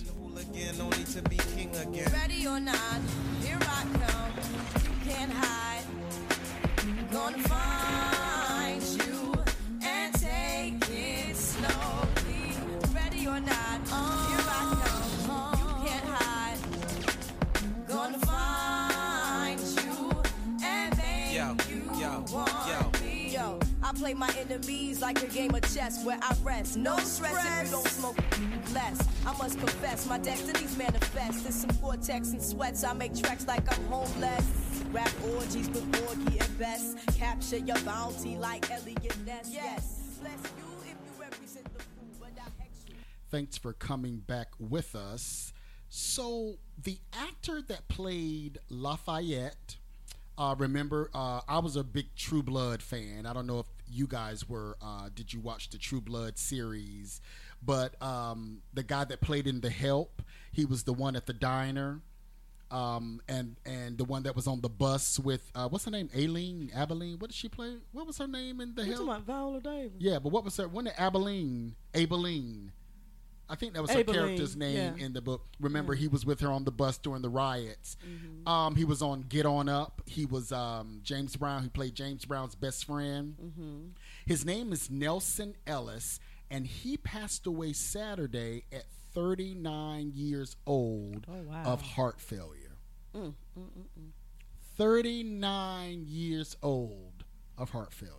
Ready or not, here I come. You can't hide. Gonna find you and take it slowly. Ready or not, here I come. You can't hide. Gonna find you and make Yo, you yo, want yo. me. Yo, I play my enemies like a game of chess where I rest. No stress if you don't smoke less. I must confess, my destinies manifest. There's some vortex and sweats. I make tracks like I'm homeless. Rap orgies with Borgie and Best. Capture your bounty like Elliot Ness. Yes, bless you if you represent the fool, but I hex you. Thanks for coming back with us. So the actor that played Lafayette, uh, remember, uh, I was a big True Blood fan. I don't know if you guys were. Uh, did you watch the True Blood series? But um, the guy that played in The Help, he was the one at the diner. Um, and and the one that was on the bus with uh, what's her name? Aileen, Abilene. What did she play? What was her name in The You Help? talking about Viola Davis? Yeah, but what was her? When Abilene, Abilene. I think that was her Abilene, character's name yeah. in the book. Remember, he was with her on the bus during the riots. Mm-hmm. Um, he was on Get On Up. He was um, James Brown. He played James Brown's best friend. Mm-hmm. His name is Nelson Ellis, and he passed away Saturday at thirty-nine years old Oh, wow. of heart failure. Mm, mm, mm, mm. thirty-nine years old of heart failure.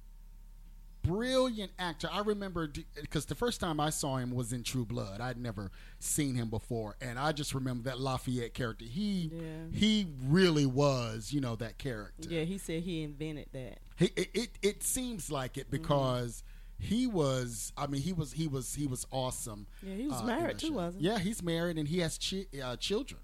Brilliant actor. I remember because the first time I saw him was in True Blood. I'd never seen him before, and I just remember that Lafayette character. He Yeah. he really was, you know, that character. Yeah, he said he invented that. He, it, it it seems like it because he was. I mean, he was he was he was awesome. Yeah, he was uh, in married that too, show. wasn't he? Yeah, he's married and he has chi- uh, children.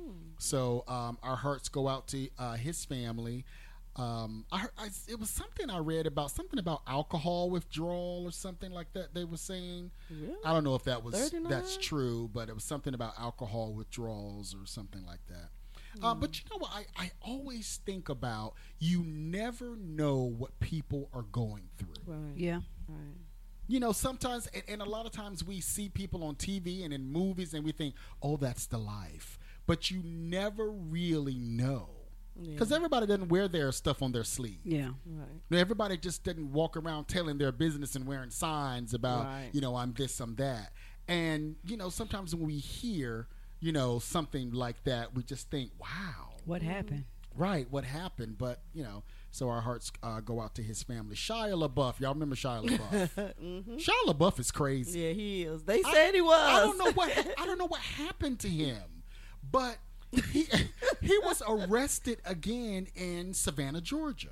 So um, our hearts go out to uh, his family. Um, I, heard, I it was something I read about something about alcohol withdrawal or something like that. They were saying. Really? I don't know if that was thirty-nine? that's true, but it was something about alcohol withdrawals or something like that. Uh, but you know what? I, I always think about you never know what people are going through. Right. Yeah. Right. You know, sometimes, and, and a lot of times we see people on T V and in movies and we think, oh, that's the life. But you never really know. Because Yeah. everybody doesn't wear their stuff on their sleeve. Yeah. Right. Everybody just doesn't walk around telling their business and wearing signs about, Right. you know, I'm this, I'm that. And, you know, sometimes when we hear, you know, something like that, we just think, wow. What happened? Right, what happened? But, you know, so our hearts uh, go out to his family. Shia LaBeouf. Y'all remember Shia LaBeouf? Mm-hmm. Shia LaBeouf is crazy. Yeah, he is. They I- said he was. I don't know what I don't know what happened to him, but he he was arrested again in Savannah, Georgia.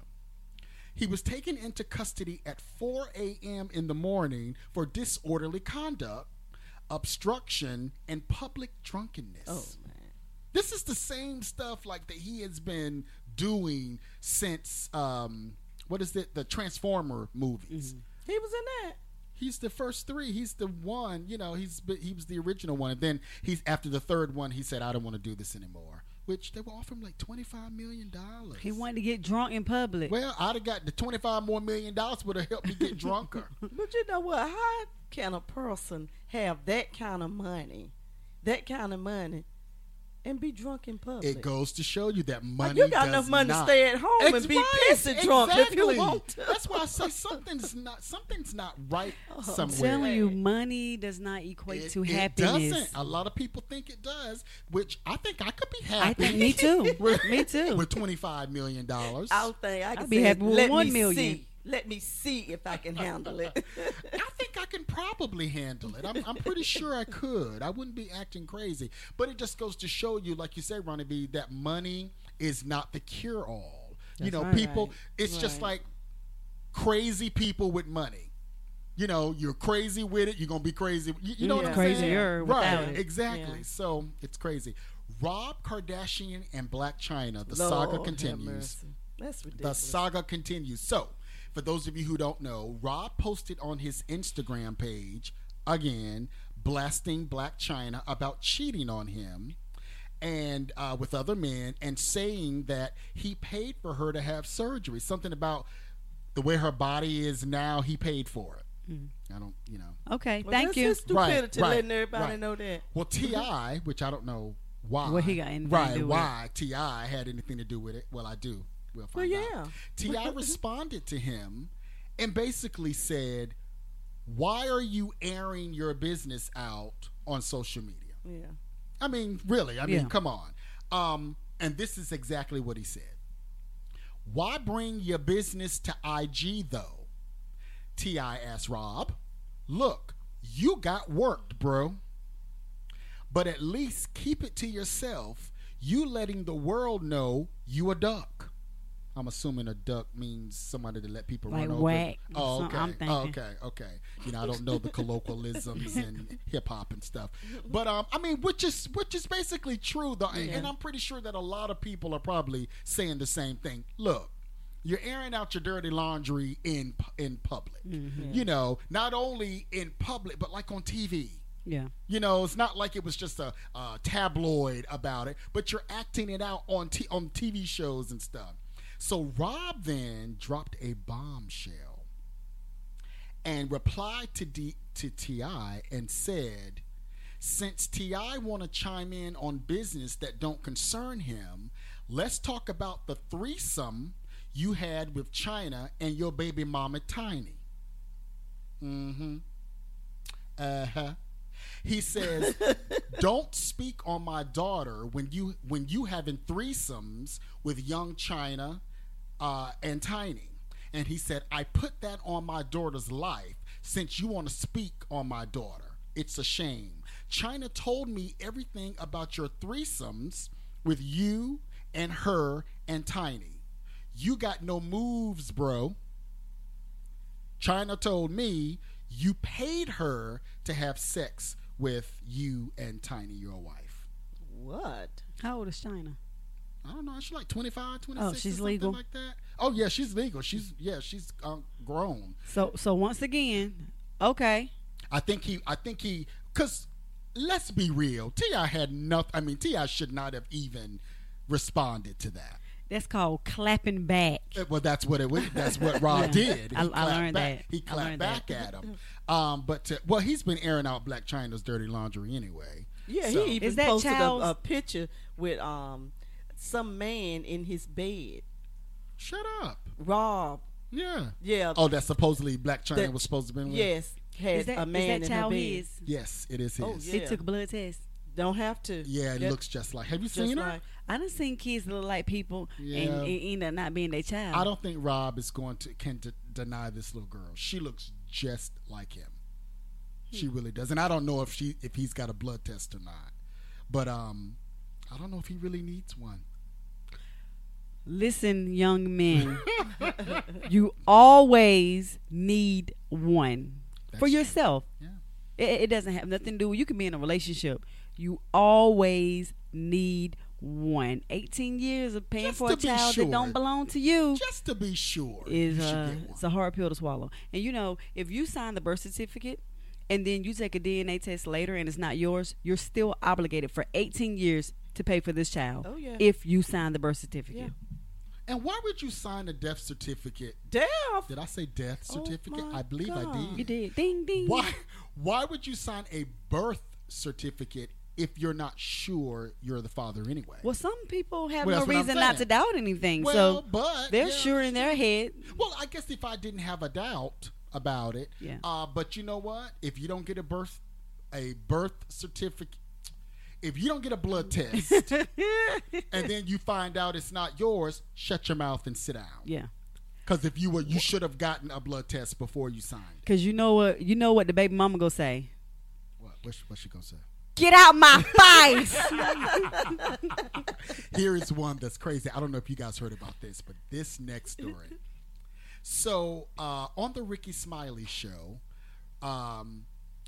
He was taken into custody at four a.m. in the morning for disorderly conduct, obstruction, and public drunkenness. Oh man. This is the same stuff like that he has been doing since um, what is it? The Transformer movies. He was in that. He's the first three. He's the one. You know, he's he was the original one. And then he's after the third one, he said, "I don't want to do this anymore." Which they were offering him like twenty-five million dollars. He wanted to get drunk in public. Well, I'd have got the twenty-five more million dollars would have helped me get drunker. But you know what? How can a person have that kind of money, that kind of money, and be drunk in public? It goes to show you that money. Like, you got does enough money not. to stay at home It's and be right, pissing drunk if you exactly. want to. That's why I say something's not something's not right I'm somewhere. telling you, money does not equate It- to it happiness. doesn't. A lot of people think it does, which I think I could be happy. I think me too. with, Me too. With twenty-five million dollars. I don't think I can be say, happy with let one me million. See. Let me see if I can handle it. I think I can probably handle it. I'm, I'm pretty sure I could. I wouldn't be acting crazy. But it just goes to show you, like you say, Ronnie B, that money is not the cure-all. You That's know, right. people, it's just Right. like crazy people with money. You know, you're crazy with it, you're going to be crazy. You, you know what Yeah. I'm saying? Crazier Right, without it. exactly. Yeah. So it's crazy. Rob Kardashian and Black China, the Lord saga have continues. mercy. That's The ridiculous. saga continues. So, for those of you who don't know, Rob posted on his Instagram page, again, blasting Black China about cheating on him and uh, with other men, and saying that he paid for her to have surgery. Something about the way her body is now, he paid for it. I don't, you know. Okay, Well, thank that's you. his stupidity, Right, right, letting everybody right. know that. Well, T I, which I don't know why. What he got anything to right, do with why T I had anything to do with it. Well, I do. We'll Well, find yeah. out. T I responded to him and basically said, why are you airing your business out on social media? Yeah. I mean, really, I mean, Yeah. come on. Um, and this is exactly what he said. Why bring your business to I G, though? T I asked Rob. Look, you got worked, bro. But at least keep it to yourself. You letting the world know you a duck. I'm assuming a duck means somebody to let people Like run over. whack or Oh, something, okay. I'm thinking. Oh, okay, okay. You know, I don't know the colloquialisms and hip hop and stuff, but um, I mean, which is which is basically true, though, and- and I'm pretty sure that a lot of people are probably saying the same thing. Look, you're airing out your dirty laundry in pu- in public. Mm-hmm. You know, not only in public, but like on T V. Yeah. You know, it's not like it was just a, a tabloid about it, but you're acting it out on t- on T V shows and stuff. So Rob then dropped a bombshell and replied to D- to T I and said, since T I want to chime in on business that don't concern him, let's talk about the threesome you had with China and your baby mama Tiny. Mm-hmm. Uh-huh. He says, don't speak on my daughter when you when you having threesomes with young China uh, and Tiny. And he said, I put that on my daughter's life since you want to speak on my daughter. It's a shame. China told me everything about your threesomes with you and her and Tiny. You got no moves, bro. China told me you paid her to have sex with you and Tiny, your wife. What? How old is China? I don't know. She's like twenty-five, twenty-six Oh, she's or something legal? like that. Oh, yeah, she's legal. She's, yeah, she's um, grown. So so once again, okay. I think he, I think he, because let's be real. T I had nothing. I mean, T I should not have even responded to that. That's called clapping back. Uh, Well, that's what it was. That's what Rob Yeah. did. He I- I clapped learned back. that. He I clapped learned back that. at him. Um, but to, well, he's been airing out Black China's dirty laundry anyway. Yeah, So- he even Is that posted a, child's- a picture with um some man in his bed. Shut up. Rob. Yeah. Yeah. Oh, that supposedly Black China That- was supposed to be with? Yes. Had Is that, a man is that in her child bed. his? Yes, it is his. Oh, He yeah. took a blood test. Don't have to. Yeah, it Just- looks just like. Have you just seen her? like- I done seen kids that look like people Yeah. and, and end up not being their child. I don't think Rob is going to can d- deny this little girl. She looks just like him. She really does, and I don't know if she if he's got a blood test or not. But um, I don't know if he really needs one. Listen, young men, you always need one for That's true. yourself. Yeah. It, it doesn't have nothing to do with you can be in a relationship. You always need one. eighteen years of paying Just for to a be child sure. that don't belong to you Just to be sure, is you should uh, get one. it's a hard pill to swallow. And you know, if you sign the birth certificate and then you take a D N A test later and it's not yours, you're still obligated for eighteen years to pay for this child. Oh, yeah. If you sign the birth certificate. Yeah. And why would you sign a death certificate? Death. Did I say death Oh, certificate? my I believe I God. did. You did. Ding ding. Why? Why would you sign a birth certificate if you're not sure you're the father anyway? Well, some people have Well, no that's what I'm reason not saying. to doubt anything. Well, so but they're yeah, sure in their head. Well, I guess if I didn't have a doubt about it, Yeah. Uh, but you know what? If you don't get a birth, a birth certificate, if you don't get a blood test, and then you find out it's not yours, shut your mouth and sit down. Yeah. Because if you were, you should have gotten a blood test before you signed. Because you know what? You know what the baby mama gonna say. What? What's, what's she gonna say? Get out my face. Here is one that's crazy. I don't know if you guys heard about this, but this next story. So uh, on the Ricky Smiley show, um,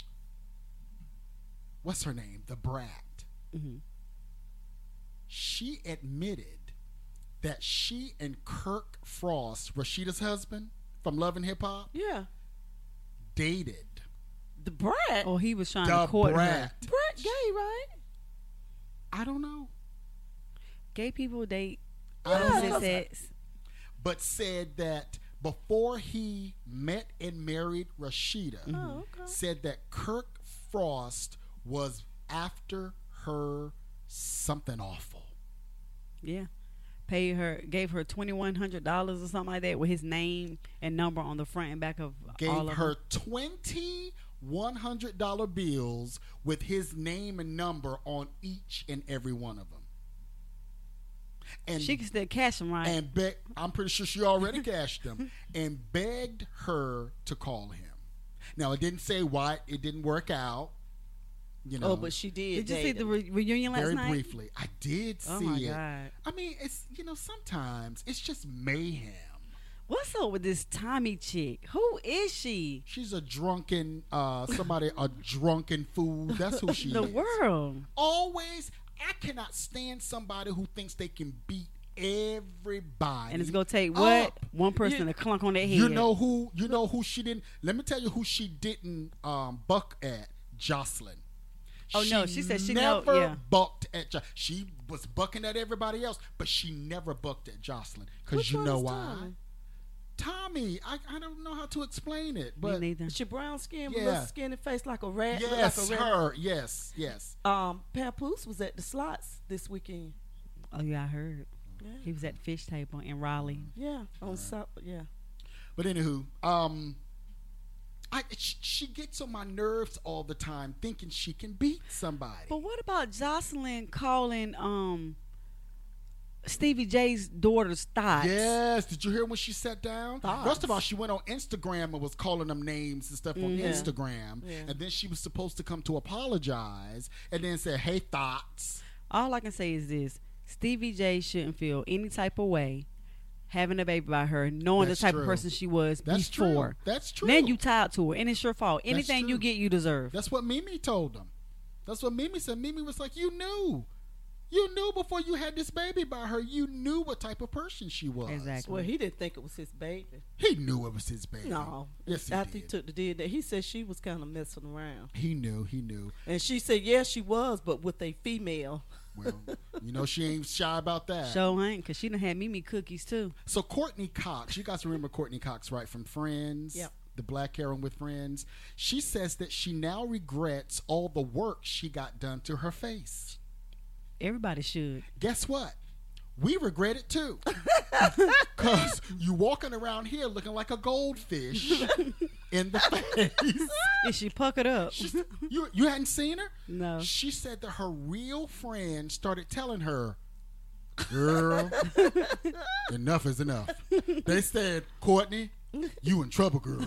what's her name? The Brat. Mhm. She admitted that she and Kirk Frost, Rashida's husband from Love and Hip Hop, Yeah. dated. The Brat. Oh, he was trying The to court her. Brat. Brat gay, right? I don't know. Gay people date I don't opposite know. sex. But said that before he met and married Rashida, Oh, okay. said that Kirk Frost was after her something awful. Yeah. Paid her, gave her twenty one hundred dollars or something like that with his name and number on the front and back of Gave all of her them. twenty one hundred dollar bills with his name and number on each and every one of them. And She can still cash them, right? and be- I'm pretty sure she already cashed them and begged her to call him. Now it didn't say why it didn't work out. You know, Oh, but she did. Did you see date the him. re- reunion last very night? briefly. I did see Oh my it. God. I mean, it's you know sometimes it's just mayhem. What's up with this Tommy chick? Who is she? She's a drunken uh somebody a drunken fool. That's who she The is. world. Always, I cannot stand somebody who thinks they can beat everybody. And it's gonna take what? up. One person You- to clunk on their head. You know who? You know who she didn't. Let me tell you who she didn't um, buck at. Jocelyn. Oh, no, she said she never know- yeah. bucked at. Jo- she was bucking at everybody else, but she never bucked at Jocelyn. Because Which you one know is why? Tommy? Tommy, I, I don't know how to explain it, Me but neither. She brown skin with Yeah. a little skinny face like a rat. look yes, like a rat. her, yes, yes. Um, Papoose was at the slots this weekend. Oh yeah, I heard. Yeah. He was at the fish table in Raleigh. Yeah, on South. Yeah. But anywho, um, I sh- she gets on my nerves all the time, thinking she can beat somebody. But what about Jocelyn calling um Stevie J's daughter's thoughts? Yes. Did you hear when she sat down? Thoughts. First of all, she went on Instagram and was calling them names and stuff on Yeah. Instagram. Yeah. And then she was supposed to come to apologize and then say, hey, thoughts. All I can say is this: Stevie J shouldn't feel any type of way having a baby by her, knowing That's the type true. of person she was That's before. true. That's true. Then you tied to her, and it's your fault. That's Anything you true. get, you deserve. That's what Mimi told them. That's what Mimi said. Mimi was like, you knew. You knew before you had this baby by her. You knew what type of person she was. Exactly. Well, he didn't think it was his baby. He knew it was his baby. No. Yes, he After did. he took the did that, he said she was kind of messing around, He knew. He knew. and she said, "Yes, she was, but with a female." Well, you know, she ain't shy about that. Show ain't, because she done had Mimi cookies too. So Courtney Cox, you guys remember Courtney Cox, right, from Friends? Yep. The black heroine with Friends. She says that she now regrets all the work she got done to her face. Everybody should. Guess what? We regret it too. Because you walking around here looking like a goldfish in the face. Is she puckered up? She's- you, you hadn't seen her? No. She said that her real friends started telling her, girl, enough is enough. They said, Courtney, you in trouble, girl.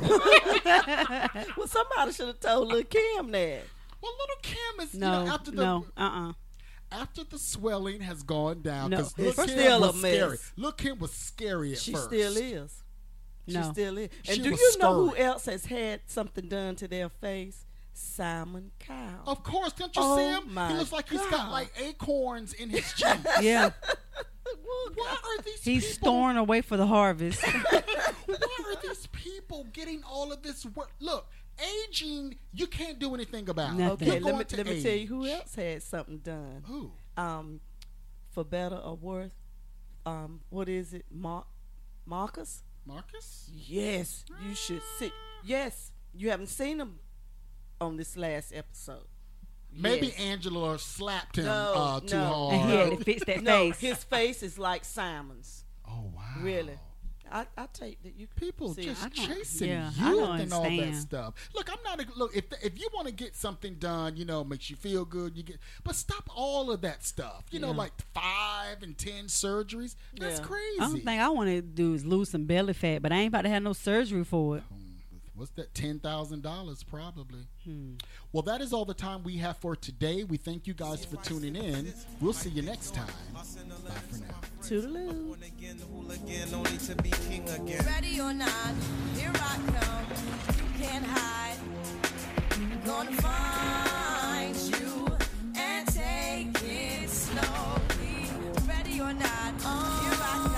Well, somebody should have told Lil Kim that. Well, little Kim is, No, you know, after the no, uh-uh. after the swelling has gone down, No, because it's Lil' Kim still a was mess. scary. Lil' Kim was scary at She first. still is. She No. still is. And She do was you know who scurry. else has had something done to their face? Simon Cowell. Of course, don't you Oh, see him? He my looks like he's got God. like acorns in his cheeks. Yeah, Why are these he's people? storing away for the harvest. Why are these people getting all of this work? Look, aging, you can't do anything about. Nothing. Okay, You're let me going to let me tell you age. who else had something done. Who? Um, for better or worse, um, what is it, Mar- Marcus? Marcus? Yes, you should see. Yes, you haven't seen him on this last episode. Maybe Yes. Angela slapped him No, uh, too no. hard. And he had to fix that No, face. his face is like Simon's. Oh wow! Really, I I take that you People see, just I don't- chasing yeah, I youth don't and all that understand. stuff. Look, I'm not a look. If if you want to get something done, you know, makes you feel good, you get. But stop all of that stuff. You know, Yeah. like five and ten surgeries. That's Yeah. crazy. The only thing I want to do is lose some belly fat, but I ain't about to have no surgery for it. Hmm, What's that? Ten thousand dollars, probably. Hmm. Well, that is all the time we have for today. We thank you guys for tuning in. We'll see you next time. Bye for now. Toodaloo. Again, hooligan, only to be king again. Ready or not, here I come. You can't hide. Gonna find you and take it slowly. Ready or not, here I come.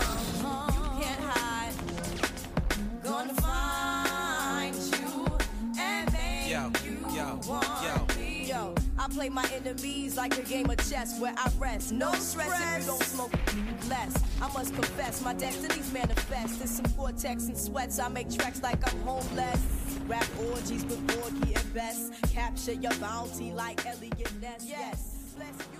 play my enemies like a game of chess where I rest. No stress if you don't smoke less. I must confess, my destinies manifest. There's some cortex and sweats. I make tracks like I'm homeless. Rap orgies with Borgie and Best. Capture your bounty like Elliot Ness. Yes. Bless you.